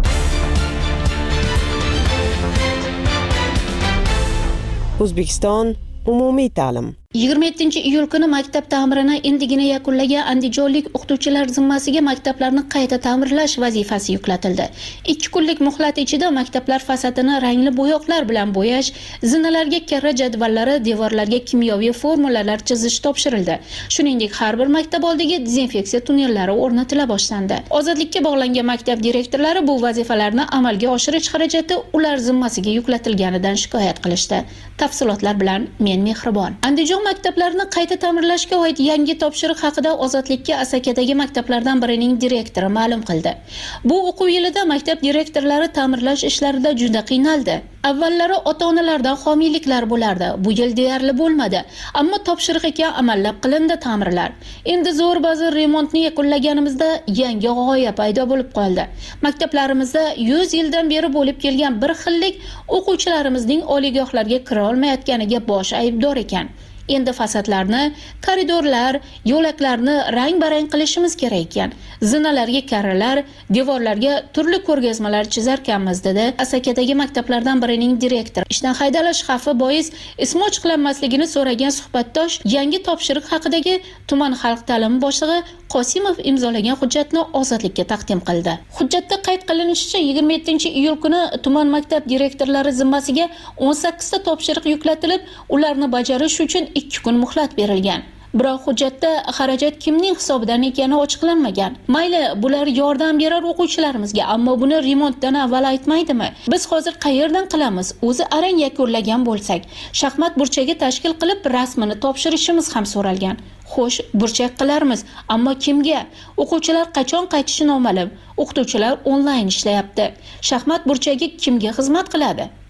[SPEAKER 4] O'zbekiston umumiy ta'lim.
[SPEAKER 12] yigirma yettinchi iyul kuni maktab ta'mirini endigina yakunlagan andijonlik o'qituvchilar zimmasiga maktablarni qayta ta'mirlash vazifasi yuklatildi. ikki kunlik muhlat ichida maktablar fasadini rangli bo'yoqlar bilan bo'yash, zinalarga karra jadvallari, devorlarga kimyoviy formulalar chizish topshirildi. Shuningdek, har bir maktab oldiga dezinfeksiya tunnellari o'rnatila boshlandi. Ozodlikka bog'langan maktab direktorlari bu vazifalarni amalga oshirish xarajati ular zimmasiga yuklatilganidan shikoyat qilishdi. Tafsilotlar bilan men Mehribon. Andijon maktablarini qayta ta'mirlashga oid yangi topshiriq haqida Ozodlikka Asakadagi maktablardan birining direktori ma'lum qildi. Bu o'quv yilida maktab direktorlari ta'mirlash ishlarida juda qiynaldi. Avvallari ota-onalardan homiyliklar bo'lardi. Bu yil deyarli bo'lmadi, ammo topshiriq ekan amallab qilindi ta'mirlar. Endi zo'r ba'zi remontni yakunlaganimizda yangi g'oya paydo bo'lib qoldi. Maktablarimizda yuz yildan beri bo'lib kelgan bir xillik o'quvchilarimizning oliygohlarga kira olmayotganiga bosh aybdor ekan. Endi fasadlarni, koridorlar, yo'laklarni rang-barang qilishimiz kerak ekan. Zinalarga karralar, devorlarga turli ko'rgazmalar chizarkanmiz, dedi Asakadagi maktablardan birining direktori. Ishdan haydalash xavfi bois ismi ochiqlanmasligini so'ragan suhbatdosh yangi topshiriq haqidagi tuman xalq ta'limi boshlig'i Qosimov imzolagan hujjatni Ozodlikka taqdim qildi. Hujjatda qayd qilinishicha, yigirma yettinchi iyul kuni tuman maktab direktorlari zimmasiga o'n sakkiz ta topshiriq yuklatilib, ularni bajarish uchun ikki kun muhlat berilgan. Biroq hujjatda xarajat kimning hisobidan ekani ochiqlanmagan. Mayli, bular yordam berar o'quvchilarimizga, ammo buni remontdan avval aytmaydimi? Biz hozir qayerdan qilamiz? O'zi arang yakunlagan bo'lsak, shaxmat burchagi tashkil qilib rasmini topshirishimiz ham so'ralgan. Xo'sh, burchak qilarmiz, ammo kimga? O'quvchilar qachon qaytishi noma'lum. O'qituvchilar onlayn ishlayapti. Shaxmat burchagi kimga xizmat qiladi?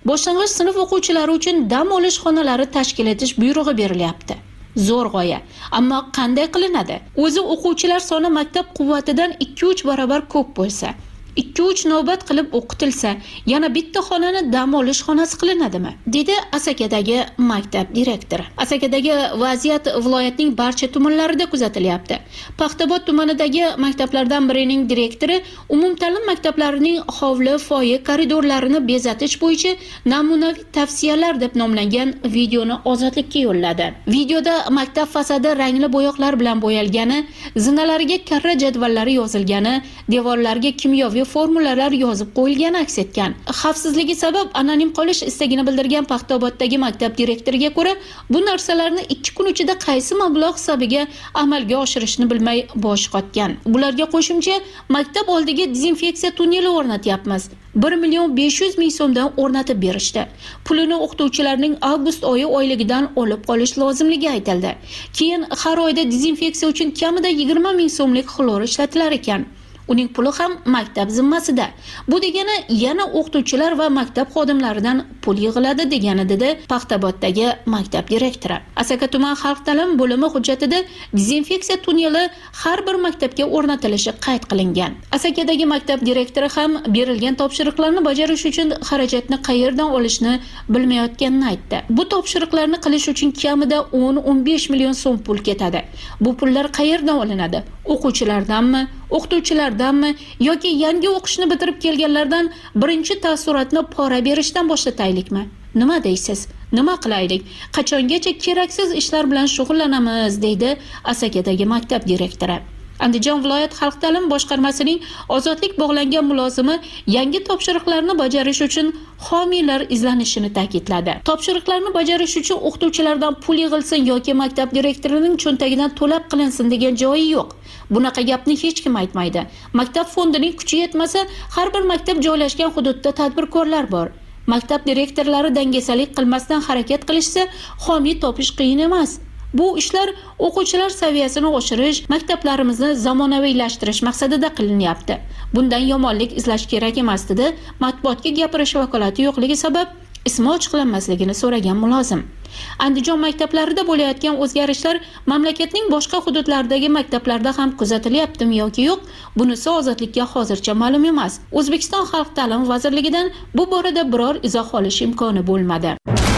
[SPEAKER 12] Boshlang'ich sinf o'quvchilari uchun dam olish xonalari tashkil etish buyrug'i berilyapti. Zo'r g'oya. Ammo qanday qilinadi? O'zi o'quvchilar soni maktab quvvatidan ikki uch barobar ko'p bo'lsa, ikki uch navbat qilib o'qitilsa, yana bitta xonani dam olish xonasi qilinadimi? Dedi Asakadagi maktab direktori. Asakadagi vaziyat viloyatning barcha tumanlarida kuzatilyapti. Paxtabod tumanidagi maktablardan birining direktori umumta'lim maktablarining hovli, foyer, koridorlarini bezatish bo'yicha namunaviy tavsiyalar deb nomlangan videoni Ozodlikka yo'lladi. Videoda maktab fasadi rangli bo'yoqlar bilan bo'yalgani, zinalariga karra jadvallari yozilgani, devorlarga kimyoviy formulalar yozib qo'yilgani aks etgan. Xavfsizligi sabab anonim qolish istagini bildirgan Paxtaboddagi maktab direktoriga ko'ra, bu narsalarni ikki kun ichida qaysi mablag' hisobiga amalga oshirishni bilmay bosh qotgan. Bularga qo'shimcha maktab oldiga dezinfeksiya tunneli o'rnatyapmiz. bir million besh yuz ming so'mdan o'rnatib berishdi. Pulini o'qituvchilarning avgust oyi oyligidan olib qolish lozimligi aytildi. Keyin har oyda dezinfeksiya uchun kamida yigirma ming so'mlik xlor ishlatilar ekan. Uning puli ham maktab zimmasida. Bu degani yana o'qituvchilar va maktab xodimlaridan pul yig'iladi degani, dedi Paxtaboddagi maktab direktori. Asaka tuman xalq ta'lim bo'limi hujjatida dezinfeksiya tunneli har bir maktabga o'rnatilishi qayd qilingan. Asakadagi maktab direktori ham berilgan topshiriqlarni bajarish uchun xarajatni qayerdan olishni bilmayotganini aytdi. Bu topshiriqlarni qilish uchun kamida o'n o'n besh million so'm pul ketadi. Bu pullar qayerdan olinadi? O'quvchilardanmi, o'qituvchilardanmi yoki yangi o'qishni bitirib kelganlardan birinchi taassurotni pora berishdan boshlataylikmi? Nima deysiz? Nima qilaylik? Qachongacha keraksiz ishlar bilan shug'ullanamiz, deydi Asakadagi maktab direktori. Andijon viloyat xalq ta'lim boshqarmasining ozodlik bog'langan mulozimi yangi topshiriqlarni bajarish uchun homiylar izlanishini ta'kidladi. Topshiriqlarni bajarish uchun o'qituvchilardan pul yig'ilsin yoki maktab direktorining cho'ntagidan to'lab qilinsin degan joyi yo'q. Bunaqa gapni hech kim aytmaydi. Maktab fondining kuchi yetmasa, har bir maktab joylashgan hududda tadbirkorlar bor. Maktab direktorlari dangasalik qilmasdan harakat qilishsa, homiy topish qiyin emas. Bu ishlar o'quvchilar saviyasini oshirish, maktablarimizni zamonaviylashtirish maqsadida qilinyapti. Bundan yomonlik izlash kerak emas, dedi matbuotga gapirish vakolati yo'qligi sabab ismi ochiqlanmasligini so'ragan mulozim. Andijon maktablarida bo'layotgan o'zgarishlar mamlakatning boshqa hududlaridagi maktablarda ham kuzatilyaptimi yoki yo'q, bunisi Ozodlikka hozircha ma'lum emas. O'zbekiston Xalq ta'limi vazirligidan bu borada biror izoh olish imkoni bo'lmadi.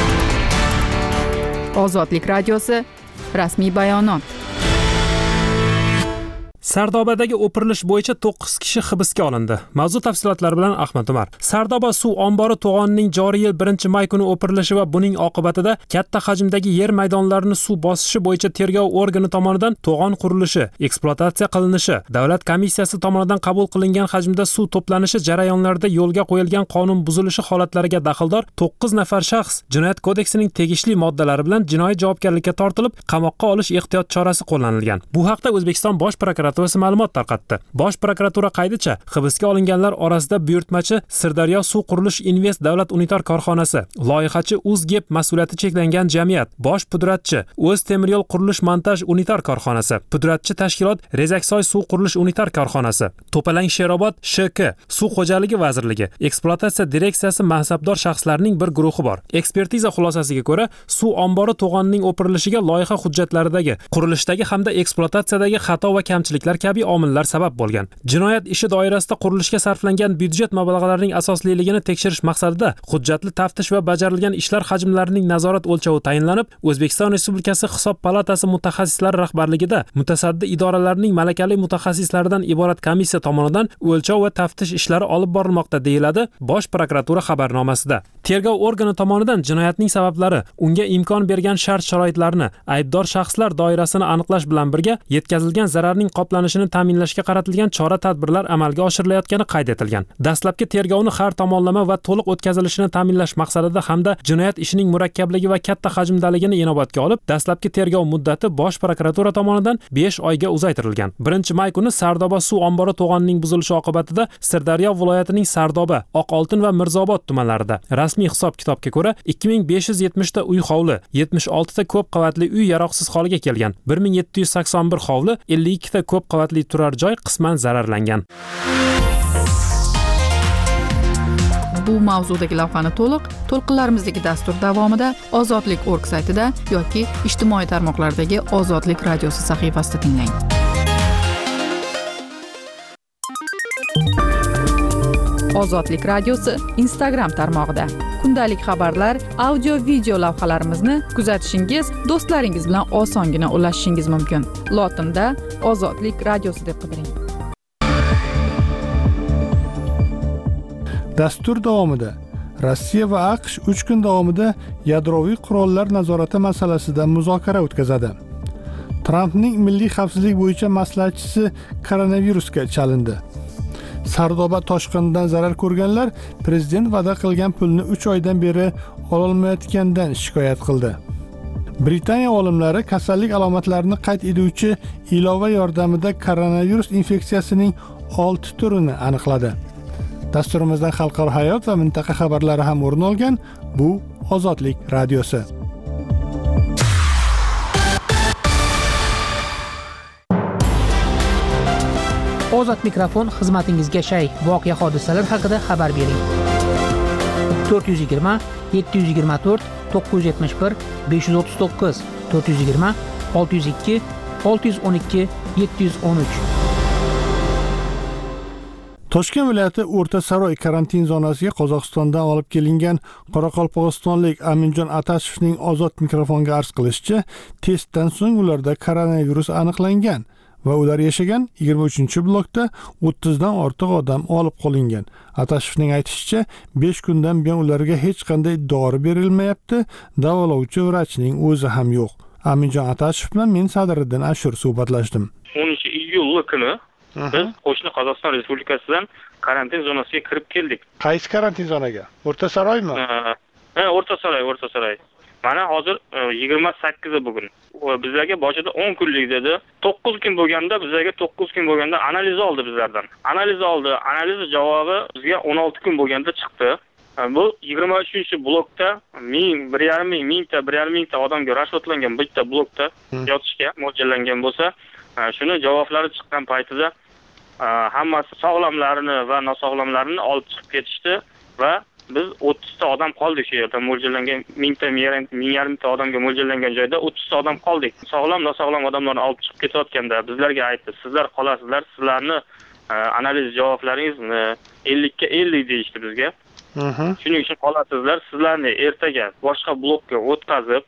[SPEAKER 11] Ozodlik radiosi rasmiy bayonot.
[SPEAKER 3] Sardobadagi o'pirilish bo'yicha to'qqiz kishi hibsga olindi. Mavzu tafsilotlari bilan Ahmad Umar. Sardoba suv ombori to'g'onining joriy yil birinchi may kuni o'pirilishi va buning oqibatida katta hajmdagi yer maydonlarini suv bosishi bo'yicha tergov organi tomonidan to'g'on qurilishi, ekspluatatsiya qilinishi, davlat komissiyasi tomonidan qabul qilingan hajmda suv to'planishi jarayonlarida yo'lga qo'yilgan qonun buzilishi holatlariga daxldor to'qqiz nafar shaxs Jinoyat kodeksining tegishli moddalari bilan jinoiy javobgarlikka tortilib, qamoqqa olish ehtiyot chorasi qo'llanilgan. Bu haqda O'zbekiston Bosh prokuraturasi ma'lumot tarqatdi. Bosh prokuratura qaydicha, hibsga olinganlar orasida buyurtmachi Sirdaryo suv qurilish invest davlat unitar korxonasi, loyihachi Uzgep mas'uliyati cheklangan jamiyat, bosh pudratchi O'z temir yo'l qurilish montaj unitar korxonasi, pudratchi tashkilot Rezaksoy suv qurilish unitar korxonasi, To'palang Sherobod Sh K suv xo'jaligi vazirligi, ekspluatatsiya direksiyasi mansabdor shaxslarining bir guruhi bor. Ekspertiza xulosasiga ko'ra, suv ombori to'g'onining o'pirilishiga loyiha hujjatlaridagi, qurilishdagi hamda ekspluatatsiyadagi xato va kamchiliklar kabi omillar sabab bo'lgan. Jinoyat ishi doirasida qurilishga sarflangan byudjet mablag'larining asosliligini tekshirish maqsadida hujjatli taftish va bajarilgan ishlar hajmlarining nazorat o'lchovi tayinlanib, O'zbekiston Respublikasi Hisob palatasi mutaxassislari rahbarligida mutasaddi idoralarning malakali mutaxassislaridan iborat komissiya tomonidan o'lchov va taftish ishlari olib borilmoqda, deyiladi Bosh prokuratura xabarnomasida. Tergov organi tomonidan jinoyatning sabablari, unga imkon bergan shart-sharoitlarni, aybdor shaxslar doirasini aniqlash bilan birga yetkazilgan zararning qoplanishini ta'minlashga qaratilgan chora-tadbirlar amalga oshirilayotgani qayd etilgan. Dastlabki tergovni har tomonlama va to'liq o'tkazilishini ta'minlash maqsadida hamda jinoyat ishining murakkabligi va katta hajmdaligini inobatga olib, dastlabki tergov muddati Bosh prokuratura tomonidan besh oyga uzaytirilgan. birinchi may kuni Sardoba suv ombori to'g'onining buzilishi oqibatida Sirdaryo viloyatining Sardoba, Oqoltin va Mirzobod tumanlarida rasmiy hisob-kitobga ko'ra ikki ming besh yuz yetmish ta uy hovli, yetmish olti ta ko'p qavatli uy yaroqsiz holga kelgan. bir ming yetti yuz sakson bir hovli, ellik ikki ta ko'p qavatli turar joy qisman zararlangan.
[SPEAKER 11] bu mavzudagi lavhani to'liq to'lqinlarimizdagi dastur davomida ozodlik nokta org saytida yoki ijtimoiy tarmoqlardagi Ozodlik radiosi sahifasida tinglang. Ozodlik radiosi Instagram tarmog'ida kundalik xabarlar, audio, video lavhalarimizni kuzatishingiz, do'stlaringiz bilan osongina ulashishingiz mumkin. Lotinda Ozodlik radiosi deb qidiring.
[SPEAKER 1] Dastur davomida Rossiya va AQSh uch kun davomida yadroviy qurollar nazorati masalasida muzokara o'tkazadi. Trampning milliy xavfsizlik bo'yicha maslahatchisi koronavirusga chalindi. Sardoba toshqinidan zarar ko'rganlar prezident va'da qilgan pulni uch oydan beri ololmayotgandan shikoyat qildi. Britaniya olimlari kasallik alomatlarini qayd etuvchi ilova yordamida koronavirus infeksiyasining olti turini aniqladi. Dasturimizdan xalqaro hayot va mintaqa xabarlari ham o'rin olgan. Bu Ozodlik radiosi.
[SPEAKER 10] Ozod mikrofon xizmatingizga shay. Voqea hodisalar haqida xabar bering. to'rt yuz yigirma yetti yuz yigirma to'rt to'qqiz yuz yetmish bir besh yuz o'ttiz to'qqiz to'rt yuz yigirma olti yuz ikki olti yuz o'n ikki yetti yuz o'n uch.
[SPEAKER 1] Toshkent viloyati O'rta Saroy karantin zonasiga Qozog'istondan olib kelingan Qoraqalpog'istonlik Aminjon Atashevning Ozod mikrofonga arz qilishicha, testdan so'ng ularda koronavirus aniqlangan va ular yashagan yigirma uchinchi blokda o'ttizdan ortiq odam olib qolingan. Atashevning aytishicha, besh kundan buyon ularga hech qanday dori berilmayapti, davolovchi vrachning o'zi ham yo'q. Aminjon Atashev bilan men Sadriddin Ashur suhbatlashdim.
[SPEAKER 13] o'ninchi iyul kuni biz qo'shni Qozog'iston Respublikasidan karantin zonasiga kirib keldik.
[SPEAKER 1] Qaysi karantin zonaga? O'rta Saroymi?
[SPEAKER 13] Ha, O'rta Saroy, O'rta Saroy. Mana hozir yigirma sakkizi bugun. Bizlarga boshida o'n kunlik dedi. to'qqiz kun bo'lganda bizlarga to'qqiz kun bo'lganda analiz oldi bizlardan. Analiz oldi. Analiz javobi bizga o'n olti kun bo'lganda chiqdi. Bu yigirma uchinchi blokda ming, bir yarim ming, mingta, bir yarim mingta odamga rashotlangan bitta blokda yotishga mo'ljallangan bo'lsa, shuni javoblari chiqqan paytida hammasi sog'lomlarini va nosog'lomlarini olib chiqib ketishdi va biz o'ttizta odam qoldik shu yerda mo'ljallangan mingta, ming yarimta odamga mo'ljallangan joyda o'ttizta odam qoldik. Sog'lom, nosog'lom odamlarni olib chiqib ketayotganda bizlarga aytdi, sizlar qolasizlar, sizlarni analiz javoblaringizni ellikka ellik deyishdi bizga. Shuning uchun qolasizlar, sizlarni ertaga boshqa blokka o'tkazib,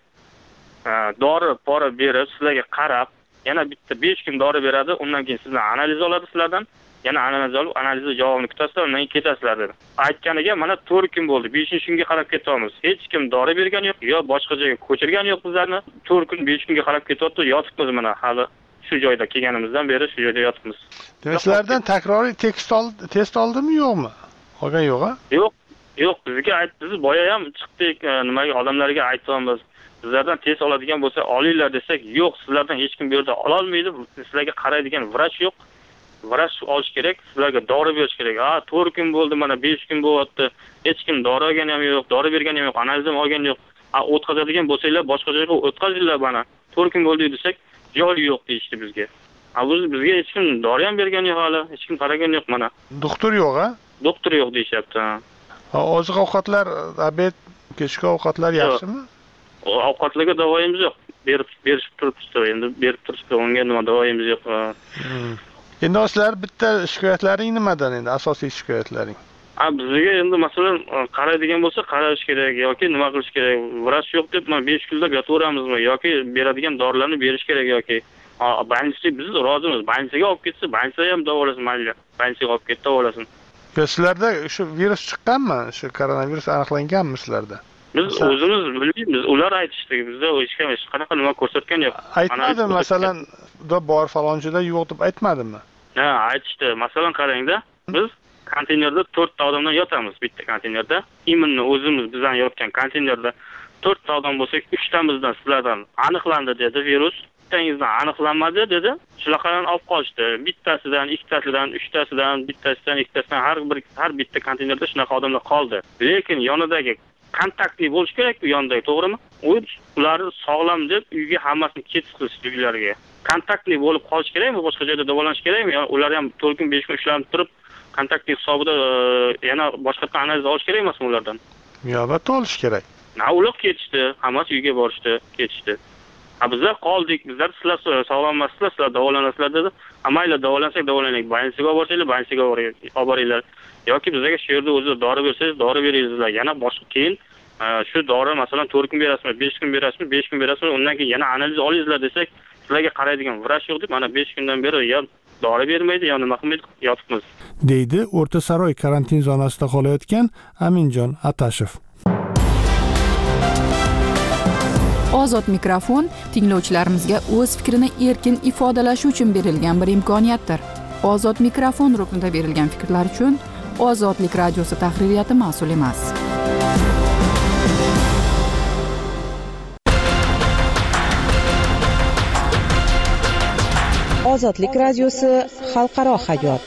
[SPEAKER 13] dori pora berib, sizlarga qarab, yana bitta besh kun dori beradi, undan keyin sizdan analiz oladi sizlardan. Yana analiz olib, analizni javobini kutasizlar, undan keyin ketasizlar dedi. Aytganiga mana to'rt kun bo'ldi. beshinchi kunga qarab ketyapmiz. Hech kim dori bergani yo'q, yo boshqa joyga ko'chirgani yo'q bizlarni. to'rt kun, besh kunga qarab ketyapti, yotibmiz mana hali shu joyda kelganimizdan beri shu joyda yotibmiz.
[SPEAKER 1] Sizlardan takroriy test oldi, test oldimi yo'qmi? Olgan yo'q-a?
[SPEAKER 13] Yo'q. Yo'q, bizga aytdi, biz boya ham chiqdik, nimaga odamlarga aytamiz. Sizlardan test oladigan bo'lsa, olinglar desak, yo'q, sizlardan hech kim bu yerda ola olmaydi. Sizlarga qaraydigan vrach yo'q. Vrach olish kerak, sizlarga dori berish kerak. Ha, to'rt kun bo'ldi, mana besh kun bo'lyapti. Hech kim dori olgani ham yo'q, dori bergani ham yo'q, analiz ham olgani yo'q. Ha, o'tkazadigan bo'lsanglar, boshqa joyga o'tkazinglar mana. to'rt kun bo'ldi desak, joy yo'q deyishdi bizga. Ha, bizga hech kim dori ham bergani yo'q hali, hech kim qaragan yo'q mana.
[SPEAKER 1] Doktor yo'q-a?
[SPEAKER 13] Doktor yo'q deyapti.
[SPEAKER 1] Ha, oziq-ovqatlar, obed, kechki ovqatlar yaxshimi?
[SPEAKER 13] Ovqatlarga davoyimiz yo'q. Berib berishib turibdi, endi berib turibdi, unga nima davoyimiz yo'q.
[SPEAKER 1] Endi sizlar bitta shikoyatlaring nimadan endi asosiy shikoyatlaring?
[SPEAKER 13] Ha, bizga endi masalan qaraydigan bo'lsa, qarash kerak yoki nima qilish kerak? Vrach yo'q deb mana besh kunda yotaveramizmi yoki beradigan dorilarni berish kerak yoki больницаga biz rozimiz. больницаga olib ketsa, больница ham davolasin, mayli. больницаga olib ketib davolasin.
[SPEAKER 1] Sizlarda shu virus chiqqanmi? Shu koronavirus aniqlanganmi sizlarda?
[SPEAKER 13] Biz o'zimiz bilmaymiz, ular aytishdi, bizda hech kim hech qanaqa nima ko'rsatgan yo'q.
[SPEAKER 1] Aytmadi, masalan, da bor falonchida yo'q deb aytmadimi?
[SPEAKER 13] Ha, aytishdi. Masalan, qarangda, biz konteynerda to'rtta odamdan yotamiz bitta konteynerda. Imonni o'zimiz bizdan yotgan konteynerda to'rtta odam bo'lsak, uchtamizdan sizlardan aniqlandi dedi virus. Bittangizdan aniqlanmadi dedi. Shularni olib qolishdi. Bittasidan, ikkitasidan, uchtasidan, bittasidan, ikkitasidan har bir har bitta konteynerda shunaqa odamlar qoldi. Lekin yonidagi kontaktli bo'lish kerak bu yondagi, to'g'rimi? Ular sog'lom deb uyga hammasini ketishdi uylariga. Kontaktli bo'lib qolish kerakmi? Boshqa joyda davolanish kerakmi? Ular ham to'rt kun, besh kun ushlanib turib, kontakti hisobida yana boshqa analiz olish kerak emasmi ulardan?
[SPEAKER 1] Yo'q, albatta olish kerak.
[SPEAKER 13] Na ular ketishdi, hammasi uyga borishdi, ketishdi. Ha bizlar qoldik, bizlar sizlar sog'lom emassizlar, sizlar davolanasizlar dedi. Amaylar davolansak davolanaylik, больницаga olib borsanglar, больницаga olib boringlar. yoki bizga shu yerda o'zi dori bersangiz, dori beringizlar. Yana boshqa keyin shu dori masalan to'rt kun berasizmi, besh kun berasizmi, besh kun berasizmi, undan keyin yana analiz olingizlar desak, sizlarga qaraydigan vrach yo'q deb, mana besh kundan beri ya dori bermaydi, ya nima qilmaydi, yotibmiz.
[SPEAKER 1] deydi O'rta Saroy karantin zonasida qolayotgan Aminjon Atashev.
[SPEAKER 11] Ozod mikrofon tinglovchilarimizga o'z fikrini erkin ifodalashi uchun berilgan bir imkoniyatdir. Ozod mikrofon ruknida berilgan fikrlar uchun Ozodlik radiosi tahririyati mas'ul emas.
[SPEAKER 4] Ozodlik radiosi xalqaro hayot.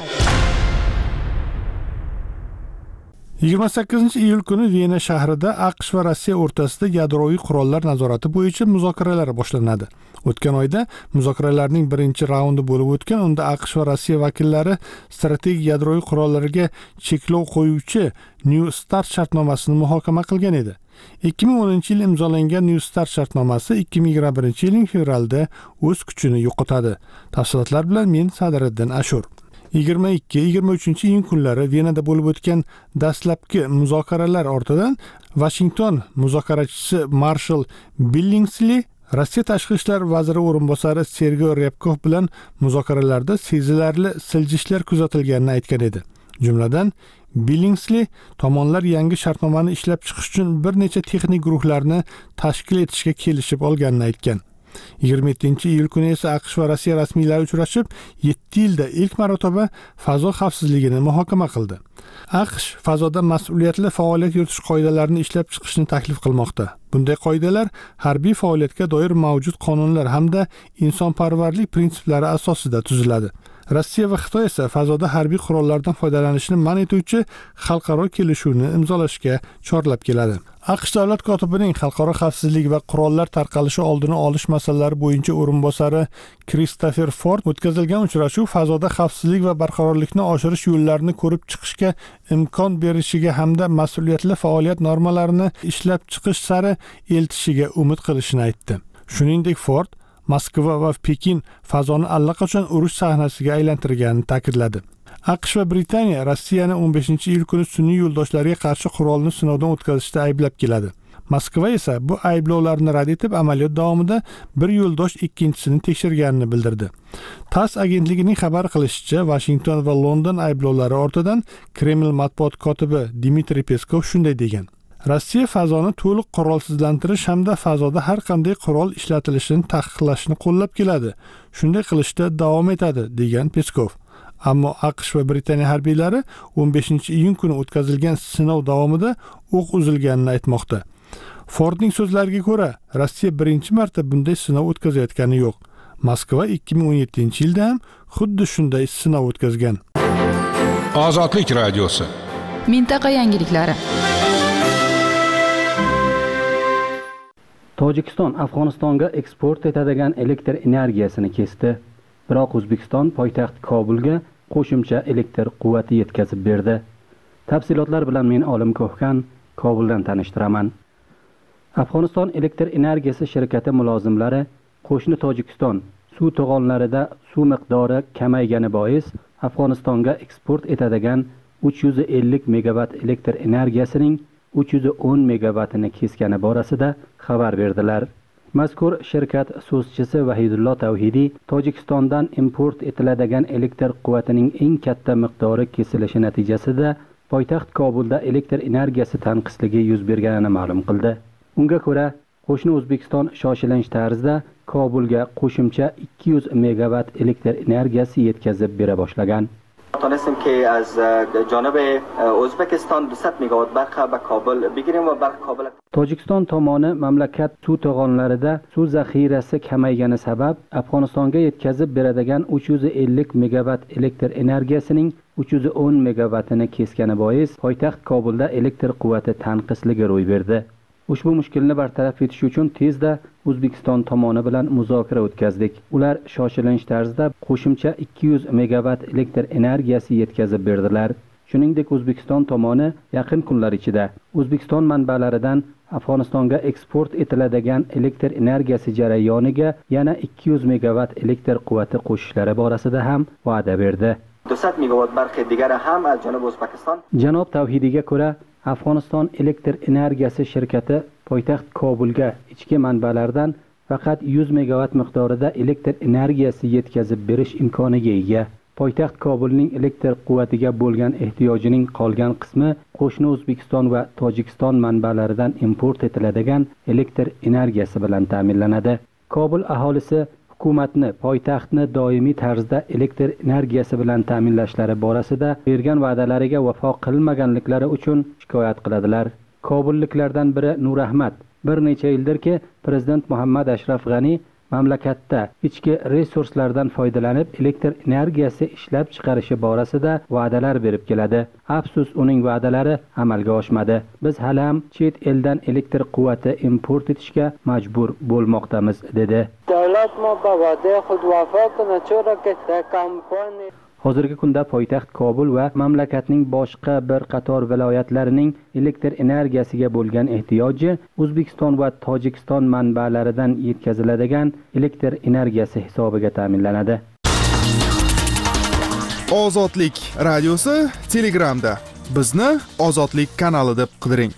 [SPEAKER 1] yigirma sakkizinchi iyul kuni Viyana shahrida AQSh va Rossiya o'rtasida yadroviy qurollar nazorati bo'yicha muzokaralar boshlanadi. O'tgan oyda muzokaralarning birinchi raundi bo'lib o'tgan, unda AQSh va Rossiya vakillari strategik yadroviy qurollarga cheklov qo'yuvchi New Start shartnomasini muhokama qilgan edi. ikki ming o'ninchi yil imzolangan New Start shartnomasi ikki ming yigirma birinchi yilning fevralda o'z kuchini yo'qotadi. Tafsilotlar bilan men Sadiriddin Ashur. yigirma ikki yigirma uchinchi iyun kunlari Venada bo'lib o'tgan dastlabki muzokaralar ortidan Washington muzokarachisi Marshall Billingsley Rossiya tashqi ishlar vaziri o'rinbosari Sergey Ryabkov bilan muzokaralarda sezilarli siljishlar kuzatilganini aytgan edi. Jumladan, Billingsley tomonlar yangi shartnomani ishlab chiqish uchun bir necha texnik guruhlarni tashkil etishga kelishib olganini aytgan. yigirma yettinchi iyul kuni esa AQSh va Rossiya rasmiylari uchrashib, yetti yilda ilk marotaba fazo xavfsizligini muhokama qildi. AQSh fazoda mas'uliyatli faoliyat yuritish qoidalarini ishlab chiqishni taklif qilmoqda. Bunday qoidalar harbiy faoliyatga doir mavjud qonunlar hamda insonparvarlik prinsiplari asosida tuziladi. Rossiya va Xitoy esa fazoda harbiy qurollardan foydalanishni man etuvchi xalqaro kelishuvni imzolashga chorlab keladi. AQSh davlat kotibining xalqaro xavfsizlik va qurollar tarqalishi oldini olish masalalari bo'yicha o'rinbosari Christopher Ford o'tkazilgan uchrashuv fazoda xavfsizlik va barqarorlikni oshirish yo'llarini ko'rib chiqishga imkon berishiga hamda mas'uliyatli faoliyat normalarini ishlab chiqish sari eltishiga umid qilishini aytdi. Shuningdek, Ford Moskva va Pekin fazoni allaqachon urush sahnasiga aylantirganini ta'kidladi. AQSh va Britaniya Rossiyani o'n beshinchi iyul kuni sun'iy yo'ldoshlarga qarshi qurolni sinovdan o'tkazishda ayblab keladi. Moskva esa bu ayblovlarni rad etib, amaliyot davomida bir yo'ldosh ikkinchisini tekshirganini bildirdi. TASS agentligining xabar qilishicha, Washington va London ayblovlari ortidan Kreml matbuot kotibi Dmitriy Peskov shunday degan: Rossiya fazoni to'liq qurolsizlantirish hamda fazoda har qanday qurol ishlatilishini taqiqlashni qo'llab keladi. Shunday qilishda davom etadi, degan Peskov. Ammo AQSh va Britaniya harbiylari o'n beshinchi iyun kuni o'tkazilgan sinov davomida o'q uzilganini aytmoqda. Fordning so'zlariga ko'ra, Rossiya birinchi marta bunday sinov o'tkazayotgani yo'q. Moskva ikki ming o'n yettinchi yilda ham xuddi shunday sinov o'tkazgan.
[SPEAKER 2] Ozodlik radiosi.
[SPEAKER 11] Mintaqa yangiliklari.
[SPEAKER 14] Tojikiston Afg'onistonga eksport etadigan elektr energiyasini kesdi. Biroq O'zbekiston poytaxt Kobulga qo'shimcha elektr quvvati yetkazib berdi. Tafsilotlar bilan men Olim Ko'hkan Kobuldan tanishtiraman. Afg'oniston elektr energiyasi shirkati mulozimlari qo'shni Tojikiston suv to'g'onlarida suv miqdori kamaygani bois Afg'onistonga eksport etadigan uch yuz ellik megavat elektr energiyasining uch yuz o'n megavatini kesgani borasida xabar berdilar. Mazkur shirkat so'zchisi Vahidullo Tavhidiy Tojikistondan import etiladigan elektr quvvatining eng katta miqdori kesilishi natijasida poytaxt Kobulda elektr energiyasi tanqisligi yuz berganini ma'lum qildi. Unga ko'ra, qo'shni O'zbekiston shoshilinch tarzda Kobulga qo'shimcha ikki yuz megavat elektr energiyasi yetkazib bera boshlagan.
[SPEAKER 15] تونستیم که از جانب ازبکستان دویست مگاوات برق به کابل بگیریم و برق کابل.
[SPEAKER 14] Tojikiston tomoni mamlakat suv to'g'onlarida suv zaxirasi kamaygani sabab Afg'onistonga yetkazib beradigan uch yuz ellik megavat elektr energiyasining uch yuz o'n megavatini kesgani bois poytaxt Kobulda elektr quvvati tanqisligi ro'y berdi. Ushbu mushkulni bartaraf etish uchun tezda O'zbekiston tomoni bilan muzokara o'tkazdik. Ular shoshilinch tarzda qo'shimcha ikki yuz megavat elektr energiyasi yetkazib berdilar. Shuningdek, O'zbekiston tomoni yaqin kunlar ichida O'zbekiston manbalaridan Afg'onistonga eksport etiladigan elektr energiyasi jarayoniga yana ikki yuz megavat elektr quvvati qo'shishlari borasida ham va'da berdi.
[SPEAKER 15] دو صد میگاوات برخی دیگر هم از جانب ازبکستان.
[SPEAKER 14] Janob Tavhidiga ko'ra, Afg'oniston elektr energiyasi shirkati poytaxt Kobulga ichki manbalardan faqat yuz megavat miqdorida elektr energiyasi yetkazib berish imkoniga ega. Poytaxt Kobulning elektr quvvatiga bo'lgan ehtiyojining qolgan qismi qo'shni O'zbekiston va Tojikiston manbalaridan import etiladigan elektr energiyasi bilan ta'minlanadi. Kobul aholisi hukumatni poytaxtni doimiy tarzda elektr energiyasi bilan ta'minlashlari borasida bergan va'dalariga vafo qilmaganliklari uchun shikoyat qiladilar. Kobulliklardan biri Nurahmat bir necha yildirki, Prezident Muhammad Ashraf G'ani mamlakatda ichki resurslardan foydalanib elektr energiyasi ishlab chiqarishi borasida va'dalar berib keladi. Afsus, uning va'dalari amalga oshmadi. Biz hali ham chet eldan elektr quvvati import etishga majbur bo'lmoqdamiz, dedi.
[SPEAKER 16] Davlat ma ba va'da xud vafo qiladi, chunki kompaniya
[SPEAKER 14] Hozirgi kunda poytaxt Kobul va mamlakatning boshqa bir qator viloyatlarining elektr energiyasiga bo'lgan ehtiyoji O'zbekiston va Tojikiston manbalaridan yetkaziladigan elektr energiyasi hisobiga ta'minlanadi.
[SPEAKER 17] Ozodlik radiosi Telegramda. Bizni Ozodlik kanali deb qidiring.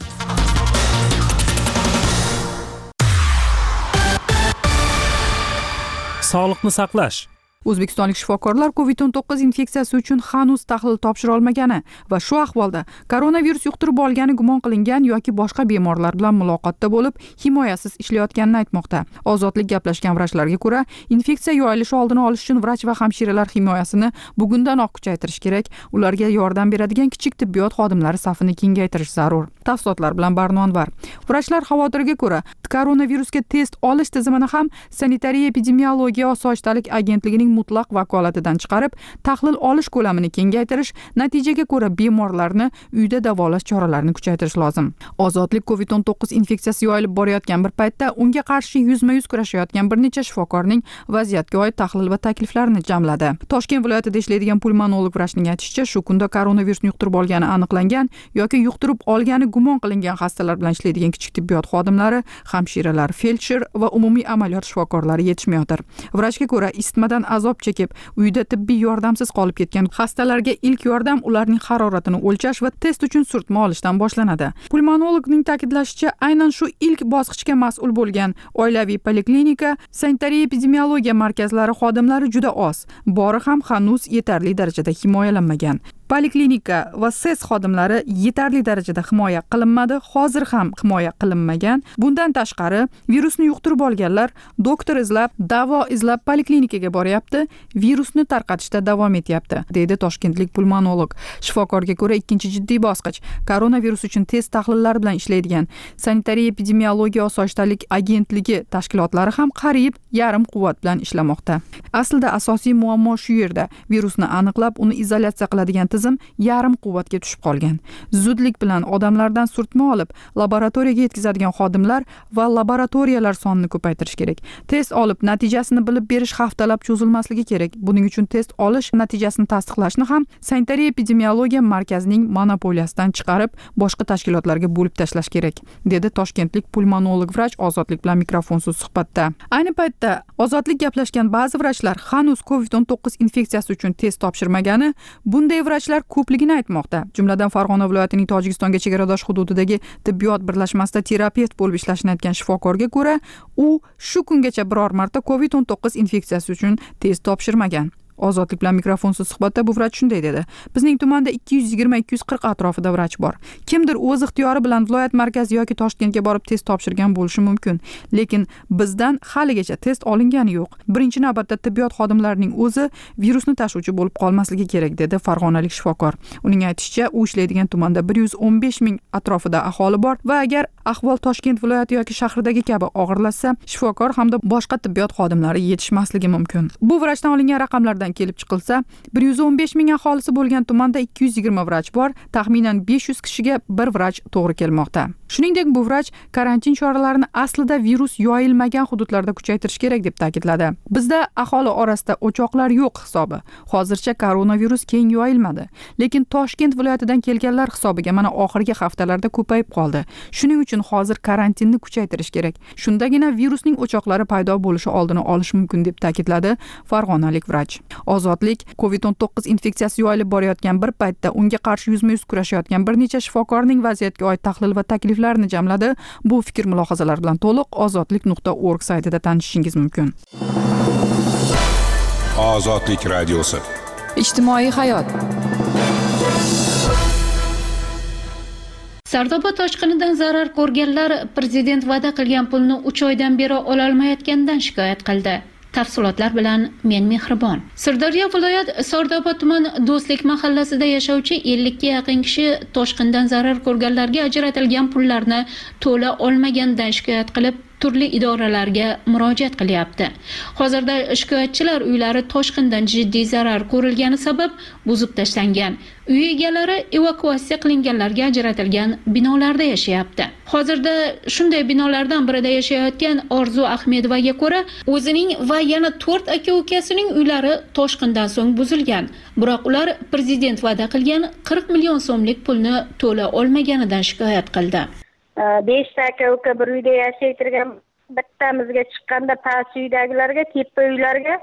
[SPEAKER 3] Sog'liqni saqlash.
[SPEAKER 11] O'zbekistonlik shifokorlar covid o'n to'qqiz infeksiyasi uchun hanuz tahlil topshira olmagani va shu ahvolda koronavirus yuqtirib olgani gumon qilingan yoki boshqa bemorlar bilan muloqotda bo'lib, himoyasiz ishlayotganini aytmoqda. Ozodlik gaplashgan vrachlarga ko'ra, infeksiya yoyilishi oldini olish uchun vrach va hamshiralar himoyasini bugundanoq kuchaytirish kerak. Ularga yordam beradigan kichik tibbiyot xodimlari safini kengaytirish zarur. Tafsilotlar bilan Barno Anvar. Vrachlar xavotiriga ko'ra, koronavirusga test olish tizimini ham Sanitariya epidemiologiya osoyishtalik agentligining mutlaq vakolatidan chiqarib, tahlil olish ko'lamini kengaytirish, natijaga ko'ra bemorlarni uyda davolash choralarini kuchaytirish lozim. Ozodlik covid o'n to'qqiz infeksiyasi yoyilib borayotgan bir paytda unga qarshi yuzma-yuz kurashayotgan bir necha shifokorning vaziyatga oid tahlil va takliflarini jamladi. Toshkent viloyatida ishlaydigan pulmonolog vrachning aytishicha, shu kunda koronavirusni yuqtirib olgani aniqlangan yoki yuqtirib olgani gumon qilingan xastalar bilan ishlaydigan kichik tibbiyot xodimlari, hamshiralar, feldsher va umumiy amaliyot shifokorlari yetishmayotir. Vrachga ko'ra, isitmadan azob chekib, uyda tibbiy yordamsiz qolib ketgan xastalarga ilk yordam ularning haroratini o'lchash va test uchun surtma olishdan boshlanadi. Pulmonologning ta'kidlashicha, aynan shu ilk bosqichga mas'ul bo'lgan oilaviy poliklinika, sanitariya epidemiologiya markazlari xodimlari juda oz, bori ham hanuz yetarli darajada himoyalanmagan. Poliklinika va S E S xodimlari yetarli darajada himoya qilinmadi, hozir ham himoya qilinmagan. Bundan tashqari, virusni yuqtirib olganlar doktor izlab, davo izlab poliklinikaga boryapti, virusni tarqatishda davom etyapti, deydi toshkentlik pulmonolog. Shifokorga ko'ra, ikkinchi jiddiy bosqich koronavirus uchun test tahlillari bilan ishlaydigan Sanitariya epidemiologiya osoyishtalik agentligi tashkilotlari ham qariyb yarim quvvat bilan ishlamoqda. Aslida asosiy muammo shu yerda. Virusni aniqlab, uni izolyatsiya qiladigan tizim yarim quvvatga tushib qolgan. Zudlik bilan odamlardan surtma olib, laboratoriyaga yetkazadigan xodimlar va laboratoriyalar sonini ko'paytirish kerak. Test olib, natijasini bilib berish haftalab cho'zilmasligi kerak. Buning uchun test olish natijasini tasdiqlashni ham Sanitariya epidemiologiya markazining monopoliyasidan chiqarib, boshqa tashkilotlarga bo'lib tashlash kerak, dedi toshkentlik pulmonolog vrach Ozodlik bilan mikrofonsiz suhbatda. Ayni paytda Ozodlik gaplashgan ba'zi vrachlar hanuz covid o'n to'qqiz infeksiyasi uchun test topshirmagani, bunday vrachlar ko'pligini aytmoqda. Jumladan Farg'ona viloyatining Tojikistonga chegaradosh hududidagi tibbiyot birlashmasida terapevt bo'lib ishlashini aytgan shifokorga ko'ra, u shu kungacha biror marta covid o'n to'qqiz infeksiyasi uchun test topshirmagan. Ozodlik bilan mikrofonsiz suhbatda bu vrach shunday dedi. Bizning tumanda ikki yuz yigirma ikki yuz qirq atrofida vrach bor. Kimdir o'z ixtiyori bilan viloyat markazi yoki Toshkentga borib test topshirgan bo'lishi mumkin, lekin bizdan haligacha test olingani yo'q. Birinchi navbatda tibbiyot xodimlarining o'zi virusni tashuvchi bo'lib qolmasligi kerak, dedi farg'onalik shifokor. Uning aytishicha, u ishlaydigan tumanda bir yuz o'n besh ming atrofida aholi bor va agar ahvol Toshkent viloyati yoki shahridagi kabi og'irlashsa, shifokor hamda boshqa tibbiyot xodimlari yetishmasligi mumkin. Bu vrachdan olingan raqamlardan kelib chiqilsa, bir yuz o'n besh ming aholisi bo'lgan tumanda ikki yuz yigirma vrach bor, taxminan besh yuz kishiga bir vrach to'g'ri kelmoqda. Shuningdek, bu vrach karantin choralarini aslida virus yoyilmagan hududlarda kuchaytirish kerak deb ta'kidladi. Bizda aholi orasida o'choqlar yo'q hisobi. Hozircha koronavirus keng yoyilmadi, lekin Toshkent viloyatidan kelganlar hisobiga mana oxirgi haftalarda ko'payib qoldi. Shuning uchun hozir karantinni kuchaytirish kerak. Shundagina virusning o'choqlari paydo bo'lishi oldini olish mumkin deb ta'kidladi farg'onalik vrach. Ozodlik covid o'n to'qqiz infeksiyasi yoyilib borayotgan bir paytda unga qarshi yuzma-yuz kurashayotgan bir necha shifokorning vaziyatga oid tahlil va takliflarini jamladi. Bu fikr mulohazalar bilan to'liq ozodlik nuqta org saytida tanishishingiz mumkin.
[SPEAKER 2] Ozodlik radiosi.
[SPEAKER 11] Ijtimoiy hayot.
[SPEAKER 12] Sardoba toshqinidan zarar ko'rganlar prezident va'da qilgan pulni uch oydan beri ololmayotganidan shikoyat qildi. Tafsilotlar bilan men Mehribon. Sirdaryo viloyat Sardoba tuman Do'stlik mahallasida yashovchi ellik ga yaqin kishi toshqindan zarar ko'rganlarga ajratilgan pullarni to'la olmaganidan shikoyat qilib turli idoralarga murojaat qilyapti. Hozirda shikoyatchilar uylari toshqindan jiddiy zarar ko'rilgani sabab buzib tashlangan. Uy egalari evakuatsiya qilinganlarga ajratilgan binolarda yashayapti. Hozirda shunday binolardan birida yashayotgan Orzu Ahmedovaga ko'ra, o'zining va yana to'rt aka-ukasining uylari toshqindan so'ng buzilgan. Biroq ular prezident va'da qilgan qirq million so'mlik pulni to'la olmaganidan shikoyat qildi.
[SPEAKER 8] besh ta aka-uka bir uyda yashaytirgan, bittamizga chiqqanda past uydagilarga, tepa uylarga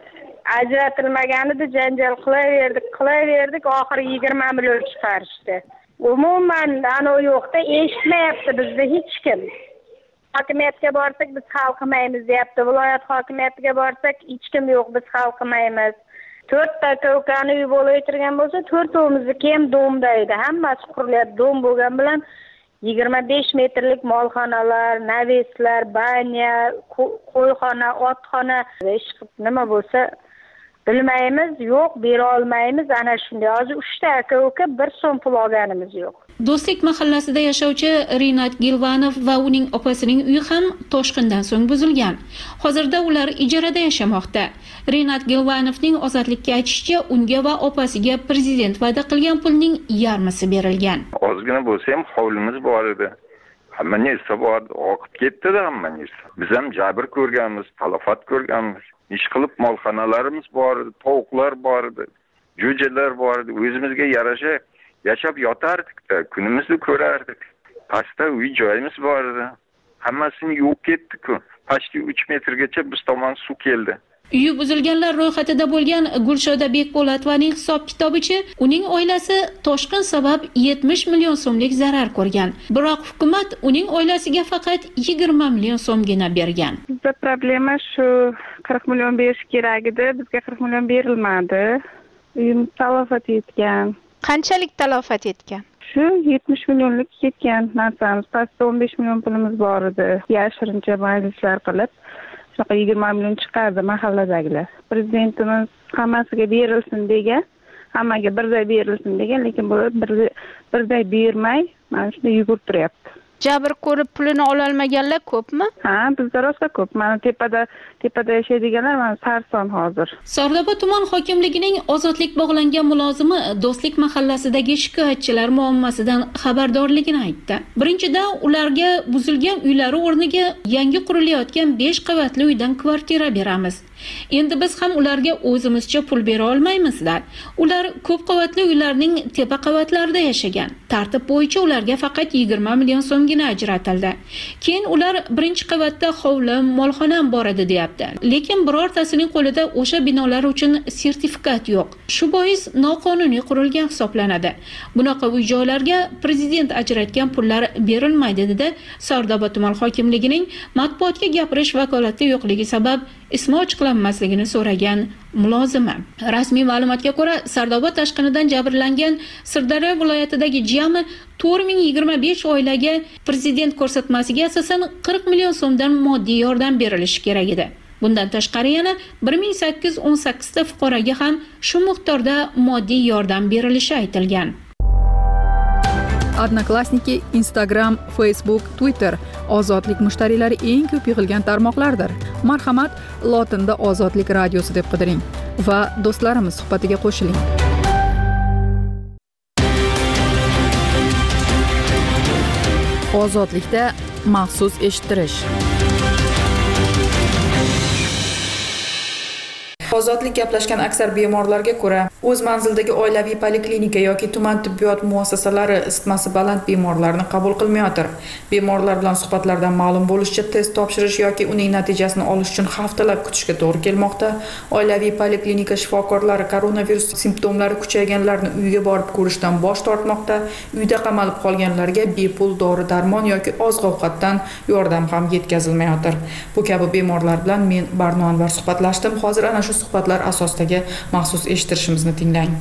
[SPEAKER 8] ajratilmaganida janjal qilaverdik, qilaverdik, oxiri yigirma million chiqarishdi. Umuman ana yo'qda eshitmayapti bizda hech kim. Hokimiyatga borsak biz hal qilmaymiz deyapti. Viloyat hokimiyatiga borsak hech kim yo'q, biz hal qilmaymiz. to'rt ta aka-ukani uy bo'lib o'tirgan bo'lsa, to'rtovimizniki ham domda edi. Hammasi qurilyapti. Dom bo'lgan bilan yigirma besh metrlik molxonalar, naveslar, banya, qo'yxona, otxona, ish nima bo'lsa bilmaymiz, yo'q, bera olmaymiz. Ana shunday. Hozir uch ta aka-uka bir so'm pul olganimiz yo'q.
[SPEAKER 12] Do'stlik mahallasida yashovchi Rinat Gilvanov va uning opasining uyi ham toshqindan so'ng buzilgan. Hozirda ular ijarada yashamoqda. Rinat Gilvanovning ozodlikka aytishicha, unga va opasiga prezident va'da qilgan pulning yarmisi berilgan.
[SPEAKER 18] Ozgina bo'lsa ham hovlimiz bor edi. Hamma narsa bor, oqib ketdi-da hamma narsa. Biz ham jabr ko'rganmiz, talafot ko'rganmiz. Ish qilib molxonalarimiz bor edi, tovuqlar bor edi, jo'jalar bor edi. O'zimizga yarasha yashab yotardik-da, kunimizni ko'rardik. Pastda uy joyimiz bor edi. Hammasini yuvib ketdi-ku. Pastki uch metrgacha biz tomon suv keldi.
[SPEAKER 12] Uyi buzilganlar ro'yxatida bo'lgan Gulshoda Bekpo'latovaning hisob-kitobicha, uning oilasi toshqin sabab yetmish million so'mlik zarar ko'rgan. Biroq hukumat uning oilasiga faqat yigirma million so'mgina bergan.
[SPEAKER 9] Bizda problema shu, qirq million berish kerak edi, bizga qirq million berilmadi. Uyimiz talafot etgan. Qanchalik talafot etgan? Shu yetmish millionlik ketgan narsamiz. Pastda o'n besh million pulimiz bor edi. Yashirincha majlislar qilib yigirma million chiqardi mahalladagilar. Prezidentimiz hammasiga berilsin degan, hammaga birday berilsin degan, lekin bu birday bermay, mana shunday yugurib turyapti. Jabr ko'rib pulini ola olmaganlar ko'pmi? Ha, bizda rosa ko'p. Mana tepada, tepada yashaydiganlar mana sarson hozir.
[SPEAKER 12] Sardoba tuman hokimligining ozodlik bog'langan mulozimi Do'stlik mahallasidagi shikoyatchilar muammosidan xabardorligini aytdi. Birinchidan, ularga buzilgan uylari o'rniga yangi qurilayotgan besh qavatli uydan kvartira beramiz. Endi biz ham ularga o'zimizcha pul bera olmaymizlar. Ular ko'p qavatli uylarning tepa qavatlarida yashagan. Tartib bo'yicha ularga faqat yigirma million so'mgina ajratildi. Keyin ular birinchi qavatda hovlim, molxonam bor edi deyapti. Lekin birortasining qo'lida o'sha binolar uchun sertifikat yo'q. Shu bois noqonuniy qurilgan hisoblanadi. Bunaqa uy-joylarga prezident ajratgan pullar berilmaydi dedi Sardoba tuman hokimligining matbuotga gapirish vakolati yo'qligi sabab ismi ochiqlanmasligini so'ragan mulozima. Rasmiy ma'lumotga ko'ra, Sardoba toshqinidan jabrlangan Sirdaryo viloyatidagi jami to'rt ming yigirma besh oilaga prezident ko'rsatmasiga asosan qirq million so'mdan moddiy yordam berilishi kerak edi. Bundan tashqari yana bir ming sakkiz yuz o'n sakkiz ta fuqaroga ham shu miqdorda moddiy yordam berilishi aytilgan.
[SPEAKER 11] Odnoklassniki, Instagram, Facebook, Twitter ozodlik mushtariylari eng ko'p yig'ilgan tarmoqlardir. Marhamat, lotinda Ozodlik radiosi deb qidiring va do'stlarimiz suhbatiga qo'shiling. Ozodlikda maxsus eshittirish.
[SPEAKER 6] Ozodlik gaplashgan aksar bemorlarga ko'ra, o'z manzildagi oilaviy poliklinika yoki tuman tibbiyot muassasalari isitmasi baland bemorlarni qabul qilmayotir. Bemorlar bilan suhbatlardan ma'lum bo'lishicha, test topshirish yoki uning natijasini olish uchun haftalab kutishga to'g'ri kelmoqda. Oilaviy poliklinika shifokorlari koronavirus simptomlari kuchayganlarni uyga borib ko'rishdan bosh tortmoqda. Uyda qamalib qolganlarga bepul dori-darmon yoki oziq-ovqatdan yordam ham yetkazilmayotir. Bu kabi bemorlar bilan men Barno Anvar suhbatlashdim. Hozir ana shu suhbatlar asosidagi maxsus eshittirishimizni tinglang.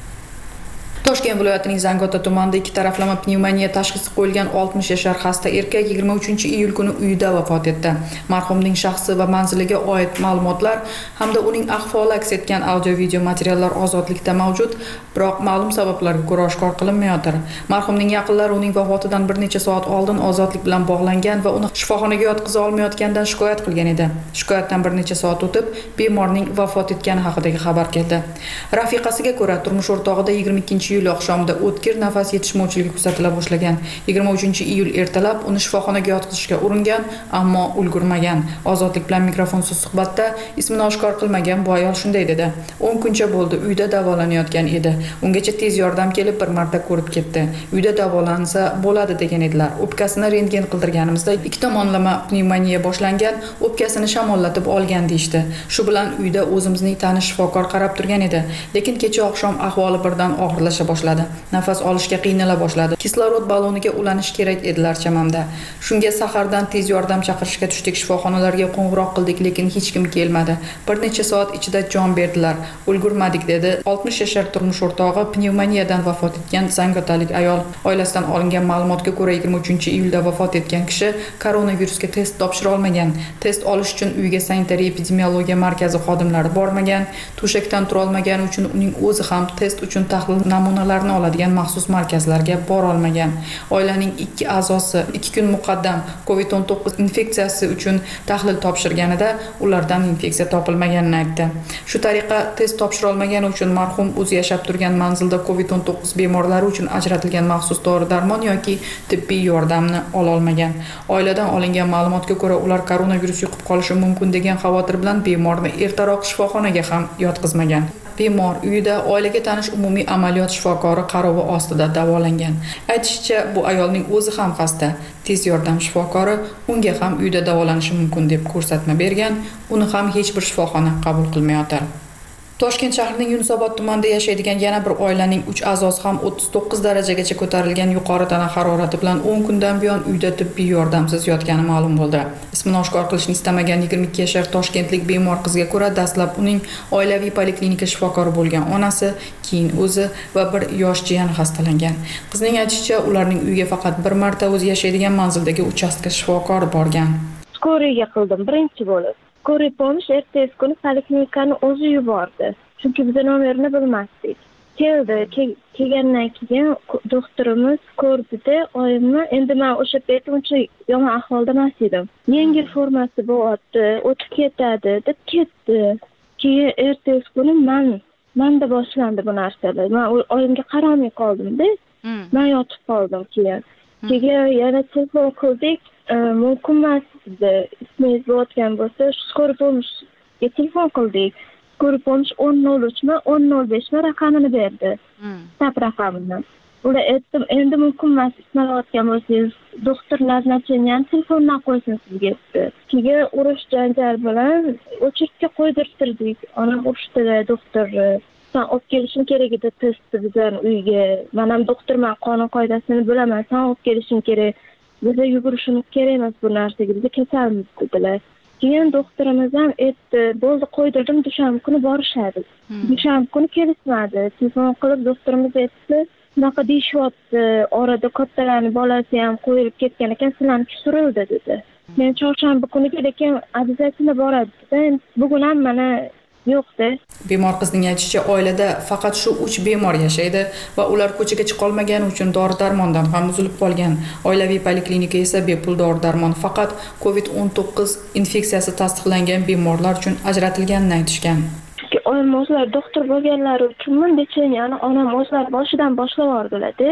[SPEAKER 6] Toshkent viloyatining Zangiota tumanida ikki taraflama pnevmoniya tashxisi qo'yilgan oltmish yashar xasta erkak yigirma uchinchi iyul kuni uyida vafot etdi. Marhumning shaxsi va manziliga oid ma'lumotlar hamda uning ahvoli aks etgan audio-video materiallar ozodlikda mavjud, biroq ma'lum sabablarga ko'ra oshkor qilinmayotir. Marhumning yaqinlari uning vafotidan bir necha soat oldin ozodlik bilan bog'langan va uni shifoxonaga yotqiza olmayotganidan shikoyat qilgan edi. Shikoyatdan bir necha soat o'tib, bemorning vafot etgani haqidagi xabar keldi. Rafiqasiga ko'ra, turmush o'rtog'ida yigirma ikkinchi iyul oqshomida o'tkir nafas yetishmovchiligi kuzatila boshlagan. yigirma uchinchi iyul ertalab uni shifoxonaga yotqizishga uringan, ammo ulgurmagan. Ozodlik bilan mikrofonsiz suhbatda ismini oshkor qilmagan bu ayol shunday dedi: o'n kuncha bo'ldi uyda davolanayotgan edi. Ungacha tez yordam kelib bir marta ko'rib ketdi. Uyda davolansa bo'ladi degan edilar. O'pkasini rentgen qildirganimizda ikki tomonlama pnevmoniya boshlangan, o'pkasini shamollatib olgan deyshti. Shu bilan uyda o'zimizning tanish shifokor qarab turgan edi. Lekin kecha oqshom ahvoli birdan og'irlashib boshladi. Nafas olishga qiynala boshladi. Kislorod baloniga ulanish kerak edilar chamamda. Shunga sahardan tez yordam chaqirishga tushdik, shifoxonalarga qo'ng'iroq qildik, lekin hech kim kelmadi. Bir necha soat ichida jon berdilar. Ulgurmadik dedi oltmish yashar turmush o'rtog'i pnevmoniyadan vafot etgan zangiotalik ayol. Oilasidan olingan ma'lumotga ko'ra yigirma uchinchi iyulda vafot etgan kishi koronavirusga test topshira olmagan. Test olish uchun uyga sanitariya epidemiologiya markazi xodimlari bormagan, to'shakdan tura olmagani uchun uning o'zi ham test uchun tahlil namunalarni oladigan maxsus markazlarga bora olmagan. Oilaning ikki a'zosi ikki kun muqaddam covid o'n to'qqiz infeksiyasi uchun tahlil topshirganida ulardan infeksiya topilmaganini aytdi. Shu tariqa test topshira olmagani uchun marhum o'zi yashab turgan manzilda covid o'n to'qqiz bemorlari uchun ajratilgan maxsus dori-darmon yoki tibbiy yordamni ola olmagan. Oiladan olingan ma'lumotga ko'ra, ular koronavirus yuqib qolishi mumkin degan xavotir bilan bemorni ertaroq shifoxonaga ham yotqizmagan. Bemor uyida oilaga tanish umumiy amaliyot shifokori qarovi ostida davolangan. Aytishicha, bu ayolning o'zi ham xasta. Tez yordam shifokori unga ham uyda davolanishi mumkin deb ko'rsatma bergan. Uni ham hech bir shifoxona qabul qilmayotir. Toshkent shahrining Yunusobod tumanida yashaydigan yana bir oilaning uch a'zosi ham o'ttiz to'qqiz darajagacha ko'tarilgan yuqori tana harorati bilan o'n kundan buyon uyda tibbiy yordamsiz yotgani ma'lum bo'ldi. Ismini oshkor qilishni istamagan yigirma ikki yashar toshkentlik bemor qizga ko'ra, dastlab uning oilaviy poliklinika shifokori bo'lgan onasi, keyin o'zi va bir yosh jiyani xastalangan. Qizning aytishicha, ularning uyga faqat bir marta o'zi yashaydigan manzildagi uchastka shifokori borgan.
[SPEAKER 9] Skoriyaga qildim birinchi bo'lib. Ko'rib olmish ertasi kuni poliklinikani o'zi yubordi. Chunki biz nomerini bilmasdik. Keldi, kelgandan keyin doktorimiz ko'rdi-da, oyimni endi men o'sha payt uncha yomon ahvolda emas edim. Yengil formasi bo'lyapti, o'tib ketadi deb ketdi. Keyin ertasi kuni men menda boshlandi bu narsalar. Men oyimga qaramay qoldim-da. Men yotib qoldim keyin. Keyin yana telefon qildik. Mumkin emas sizda ismingiz bo'layotgan bo'lsa, skori bo'lmishga telefon qildik. Skori bo'lmish o'n nol uch mi, o'n nol besh mi raqamini berdi. Tab raqamini. Ular aytdim, endi mumkin emas ismingiz bo'lsangiz, doktor назначениyaning telefondan qo'ysin sizga debdi. Keyin urush janjal bilan o'chirtga qo'ydirtirdik. Onam urushdi doktor. Sen olib kelishing kerak edi testni bizdan uyga. Men ham doktorman, qonun qoidasini bilaman. Sen olib kelishing kerak. Bize yugurishimiz kerak emas bu narsaga, biz kasalmiz dedilar. Keyin doktorimiz ham aytdi, bo'ldi qo'ydirdim, dushanba kuni borishadi. Dushanba kuni kelishmadi. Telefon qilib doktorimiz aytdi, bunaqa deyishyapti, orada kattalarning bolasi ham qo'yilib ketgan ekan, sizlarniki surildi dedi. Men chorshanba kuniga lekin обязательно boradi dedi. Bugun ham mana yo'qda.
[SPEAKER 6] Bemor qizning aytishicha, oilada faqat shu uch bemor yashaydi va ular ko'chaga chiqa olmagani uchun dori-darmondan ham uzilib qolgan. Oilaviy poliklinika esa bepul dori-darmon faqat covid o'n to'qqiz infeksiyasi tasdiqlangan bemorlar uchun ajratilganini aytishgan.
[SPEAKER 9] Oyim o'zlari doktor bo'lganlari uchunmi, lecheniani onam o'zlari boshidan boshlab yordilar-da.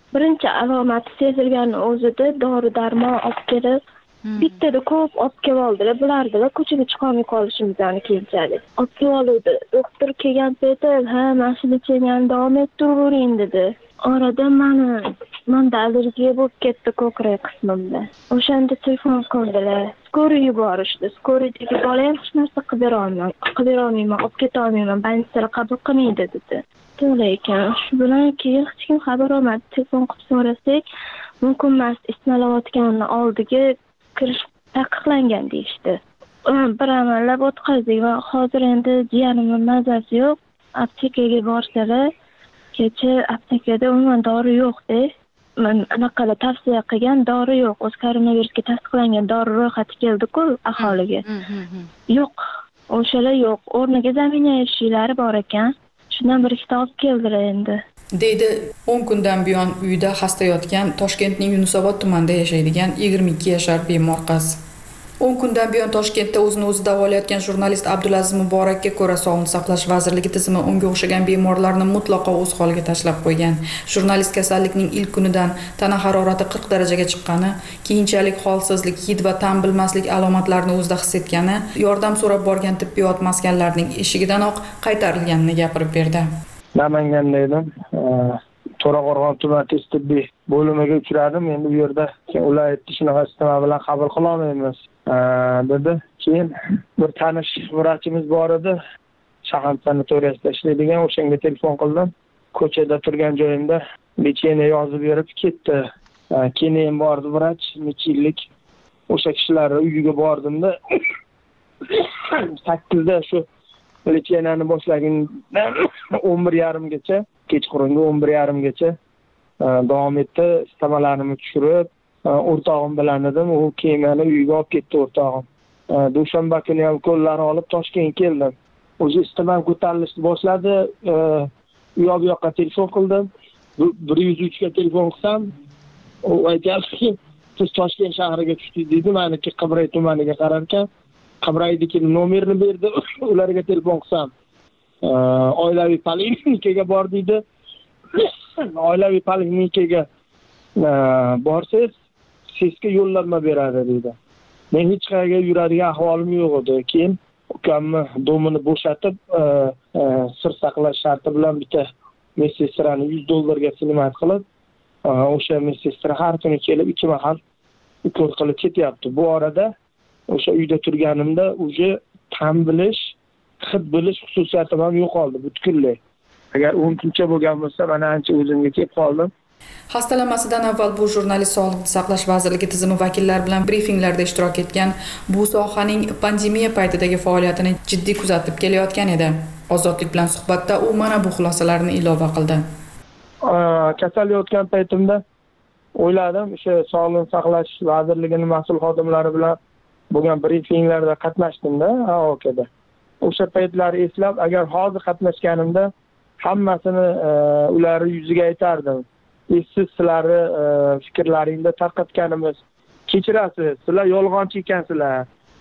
[SPEAKER 9] birinchi alomati sezilgan o'zida dori darmon olib kelib bittada ko'p olib kelib oldilar. Bilardilar ko'chaga chiqolmay qolishimizni keyinchalik. Olib kelib oldi. Doktor kelgan payti, ha, mana shu lecheniani davom ettiravering dedi. Orada mani menda allergiya bo'lib ketdi ko'krak qismimda. O'shanda telefon qildilar. Skoriy yuborishdi. Skoriydagi bola ham hech narsa qilib bera olmayman. Qilib bera olmayman, olib keta olmayman. Больницаga qabul qilmaydi dedi. Lekin shu bilan keyin hech kim xabar olmadi. Telefon qilib so'rasak, mumkin emas, isnalayotganini oldiga kirish taqiqlangan deyishdi. Bir amallab o'tkazdik va hozir endi jiyanimni mazasi yo'q. Aptekaga borsalar, kecha aptekada umuman dori yo'q-da. Men anaqalar tavsiya qilgan dori yo'q. O'z koronavirusga tasdiqlangan dori ro'yxati keldi-ku aholiga. Yo'q, o'shalar yo'q. O'rniga zaminaviy ishlari bor ekan. Shundan bir ikkita olib keldilar endi.
[SPEAKER 6] deydi o'n kundan buyon uyida xasta yotgan Toshkentning Yunusobod tumanida yashaydigan yigirma ikki yashar bemor qiz. o'n kundan buyon Toshkentda o'zini o'zi davolayotgan jurnalist Abdulaziz Muborakka ko'ra Sog'liqni saqlash vazirligi tizimi unga o'xshagan bemorlarni mutlaqo o'z holiga tashlab qo'ygan. Jurnalist kasallikning ilk kunidan tana harorati qirq darajaga chiqqani, keyinchalik holsizlik, hid va ta'm bilmaslik alomatlarini o'zida his etgani, yordam so'rab borgan tibbiyot maskanlarining eshigidanoq qaytarilganini gapirib berdi.
[SPEAKER 19] Namanganda edim. To'raqo'rg'on tuman tez tibbiy bo'limiga uchradim. Endi bu yerda ular aytdi, shunaqa sistema bilan qabul qila olmaymiz dedi. Keyin bir tanish vrachimiz bor edi. Shahar sanatoriyasida ishlaydigan, o'shanga telefon qildim. Ko'chada turgan joyimda lecheniya yozib berib ketdi. Keyin bordi vrach, necha yillik o'sha kishilar uyiga bordimda sakkizda shu lecheniyani boshlagandan o'n bir yarim gacha, kechqurungi o'n bir yarim gacha davom etdi. Istamalarimni tushirib, o'rtog'im bilan edim, u keyin meni uyiga olib ketdi o'rtog'im. Dushanba kuni ham qo'llarini olib Toshkentga keldim. O'zi istamam ko'tarilishni boshladi. U yoq bu yoqqa telefon qildim. bir yuz uch ga telefon qilsam, u aytayapti, siz Toshkent shahriga tushdingiz dedi. Meniki Qibray tumaniga qarar ekan. Qibraydagi nomerni berdi, ularga telefon qilsam, oilaviy poliklinikaga bor deydi. Oilaviy poliklinikaga borsangiz, sizga yo'llanma beradi deydi. Men hech qayerga yuradigan ahvolim yo'q edi. Keyin ukamni domini bo'shatib, sir saqlash sharti bilan bitta medsestrani yuz dollarga xizmat qilib, o'sha medsestra har kuni kelib ikki mahal ukol qilib ketyapti. Bu orada o'sha uyda turganimda uje ta'm bilish, hid bilish xususiyatim ham yo'qoldi butkul. Agar o'n kuncha bo'lgan bo'lsa, mana ancha o'zimga kelib qoldim.
[SPEAKER 6] Hastalanmasidan avval bu jurnalist Sog'liqni saqlash vazirligi tizimi vakillari bilan brifinglarda ishtirok etgan, bu sohaning pandemiya paytidagi faoliyatini jiddiy kuzatib kelayotgan edi. Ozodlik bilan suhbatda u mana bu xulosalarni ilova qildi.
[SPEAKER 19] Kasal yotgan paytimda o'yladim, o'sha Sog'liqni saqlash vazirligining mas'ul xodimlari bilan bo'lgan brifinglarda qatnashdim-da, A O K'da. O'sha paytlar eslab, agar hozir qatnashganimda hammasini ular yuziga aytardim. Siz sizlarni fikrlaringizda tarqatganimiz kechirasiz. Sizlar yolg'onchi ekansizlar.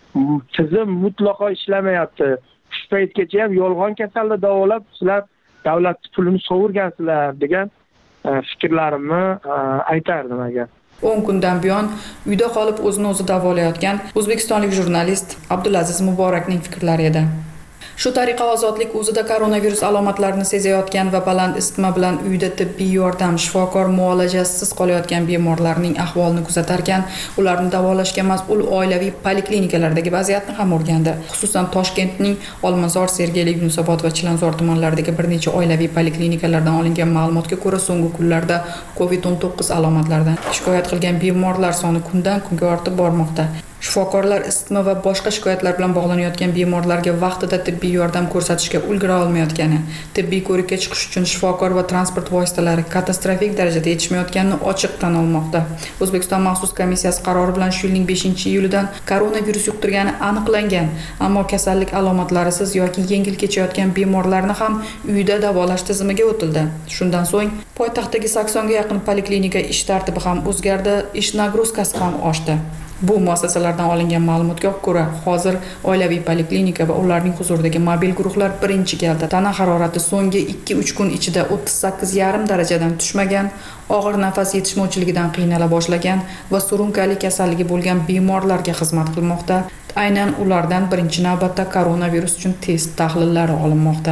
[SPEAKER 19] Tizim mutlaqo ishlamayapti. Shu paytgacha ham yolg'on kasalni davolab, sizlar davlat pulini sovurgansizlar degan fikrlarimni aytardim agar.
[SPEAKER 6] o'n kundan buyon uyda qolib o'zini o'zi davolayotgan o'zbekistonlik jurnalist Abdulaziz Muborakning fikrlari edi. Shu tariqa ozodlik o'zida koronavirus alomatlarini sezayotgan va baland isitma bilan uyda tibbiy yordam, shifokor muolajasiz qolayotgan bemorlarning ahvolini kuzatar ekan, ularni davolashga mas'ul oilaviy poliklinikalardagi vaziyatni ham o'rgandi. Xususan Toshkentning Olmazor, Sergeli, Yunusobod va Chilonzor tumanlaridagi bir necha oilaviy poliklinikalardan olingan ma'lumotga ko'ra, so'nggi kunlarda covid o'n to'qqiz alomatlaridan shikoyat qilgan bemorlar soni kundan kunga ortib bormoqda. Shifokorlar isitma va boshqa shikoyatlar bilan bog'lanayotgan bemorlarga vaqtida tibbiy yordam ko'rsatishga ulgura olmayotgani, tibbiy ko'rikka chiqish uchun shifokor va transport vositalari katastrofik darajada yetishmayotganini ochiq tan olmoqda. O'zbekiston maxsus komissiyasi qarori bilan shu yilning beshinchi iyulidan koronavirus yuqtirgani aniqlangan, ammo kasallik alomatlarisiz yoki yengil kechayotgan bemorlarni ham uyda davolash tizimiga o'tildi. Shundan so'ng poytaxtdagi saksonga yaqin poliklinika ish tartibi ham o'zgardi, ish nagruzkasi ham oshdi. Bu muassasalardan olingan ma'lumotga ko'ra, hozir oilaviy poliklinika va ularning huzuridagi mobil guruhlar birinchi galda tana harorati so'nggi ikki uch kun ichida o'ttiz sakkiz yarim darajadan tushmagan, og'ir nafas yetishmovchiligidan qiynala boshlagan va surunkali kasalligi bo'lgan bemorlarga xizmat qilmoqda. Aynan ulardan birinchi navbatda koronavirus uchun test tahlillari olinmoqda.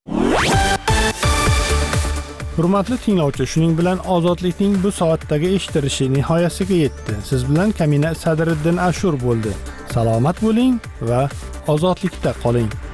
[SPEAKER 1] Hurmatli tinglovchi, shuning bilan ozodlikning bu soatdagi eshitilishi nihoyasiga yetdi. Siz bilan Kamina Sadriddin Ashur bo'ldi. Salomat bo'ling va ozodlikda qoling.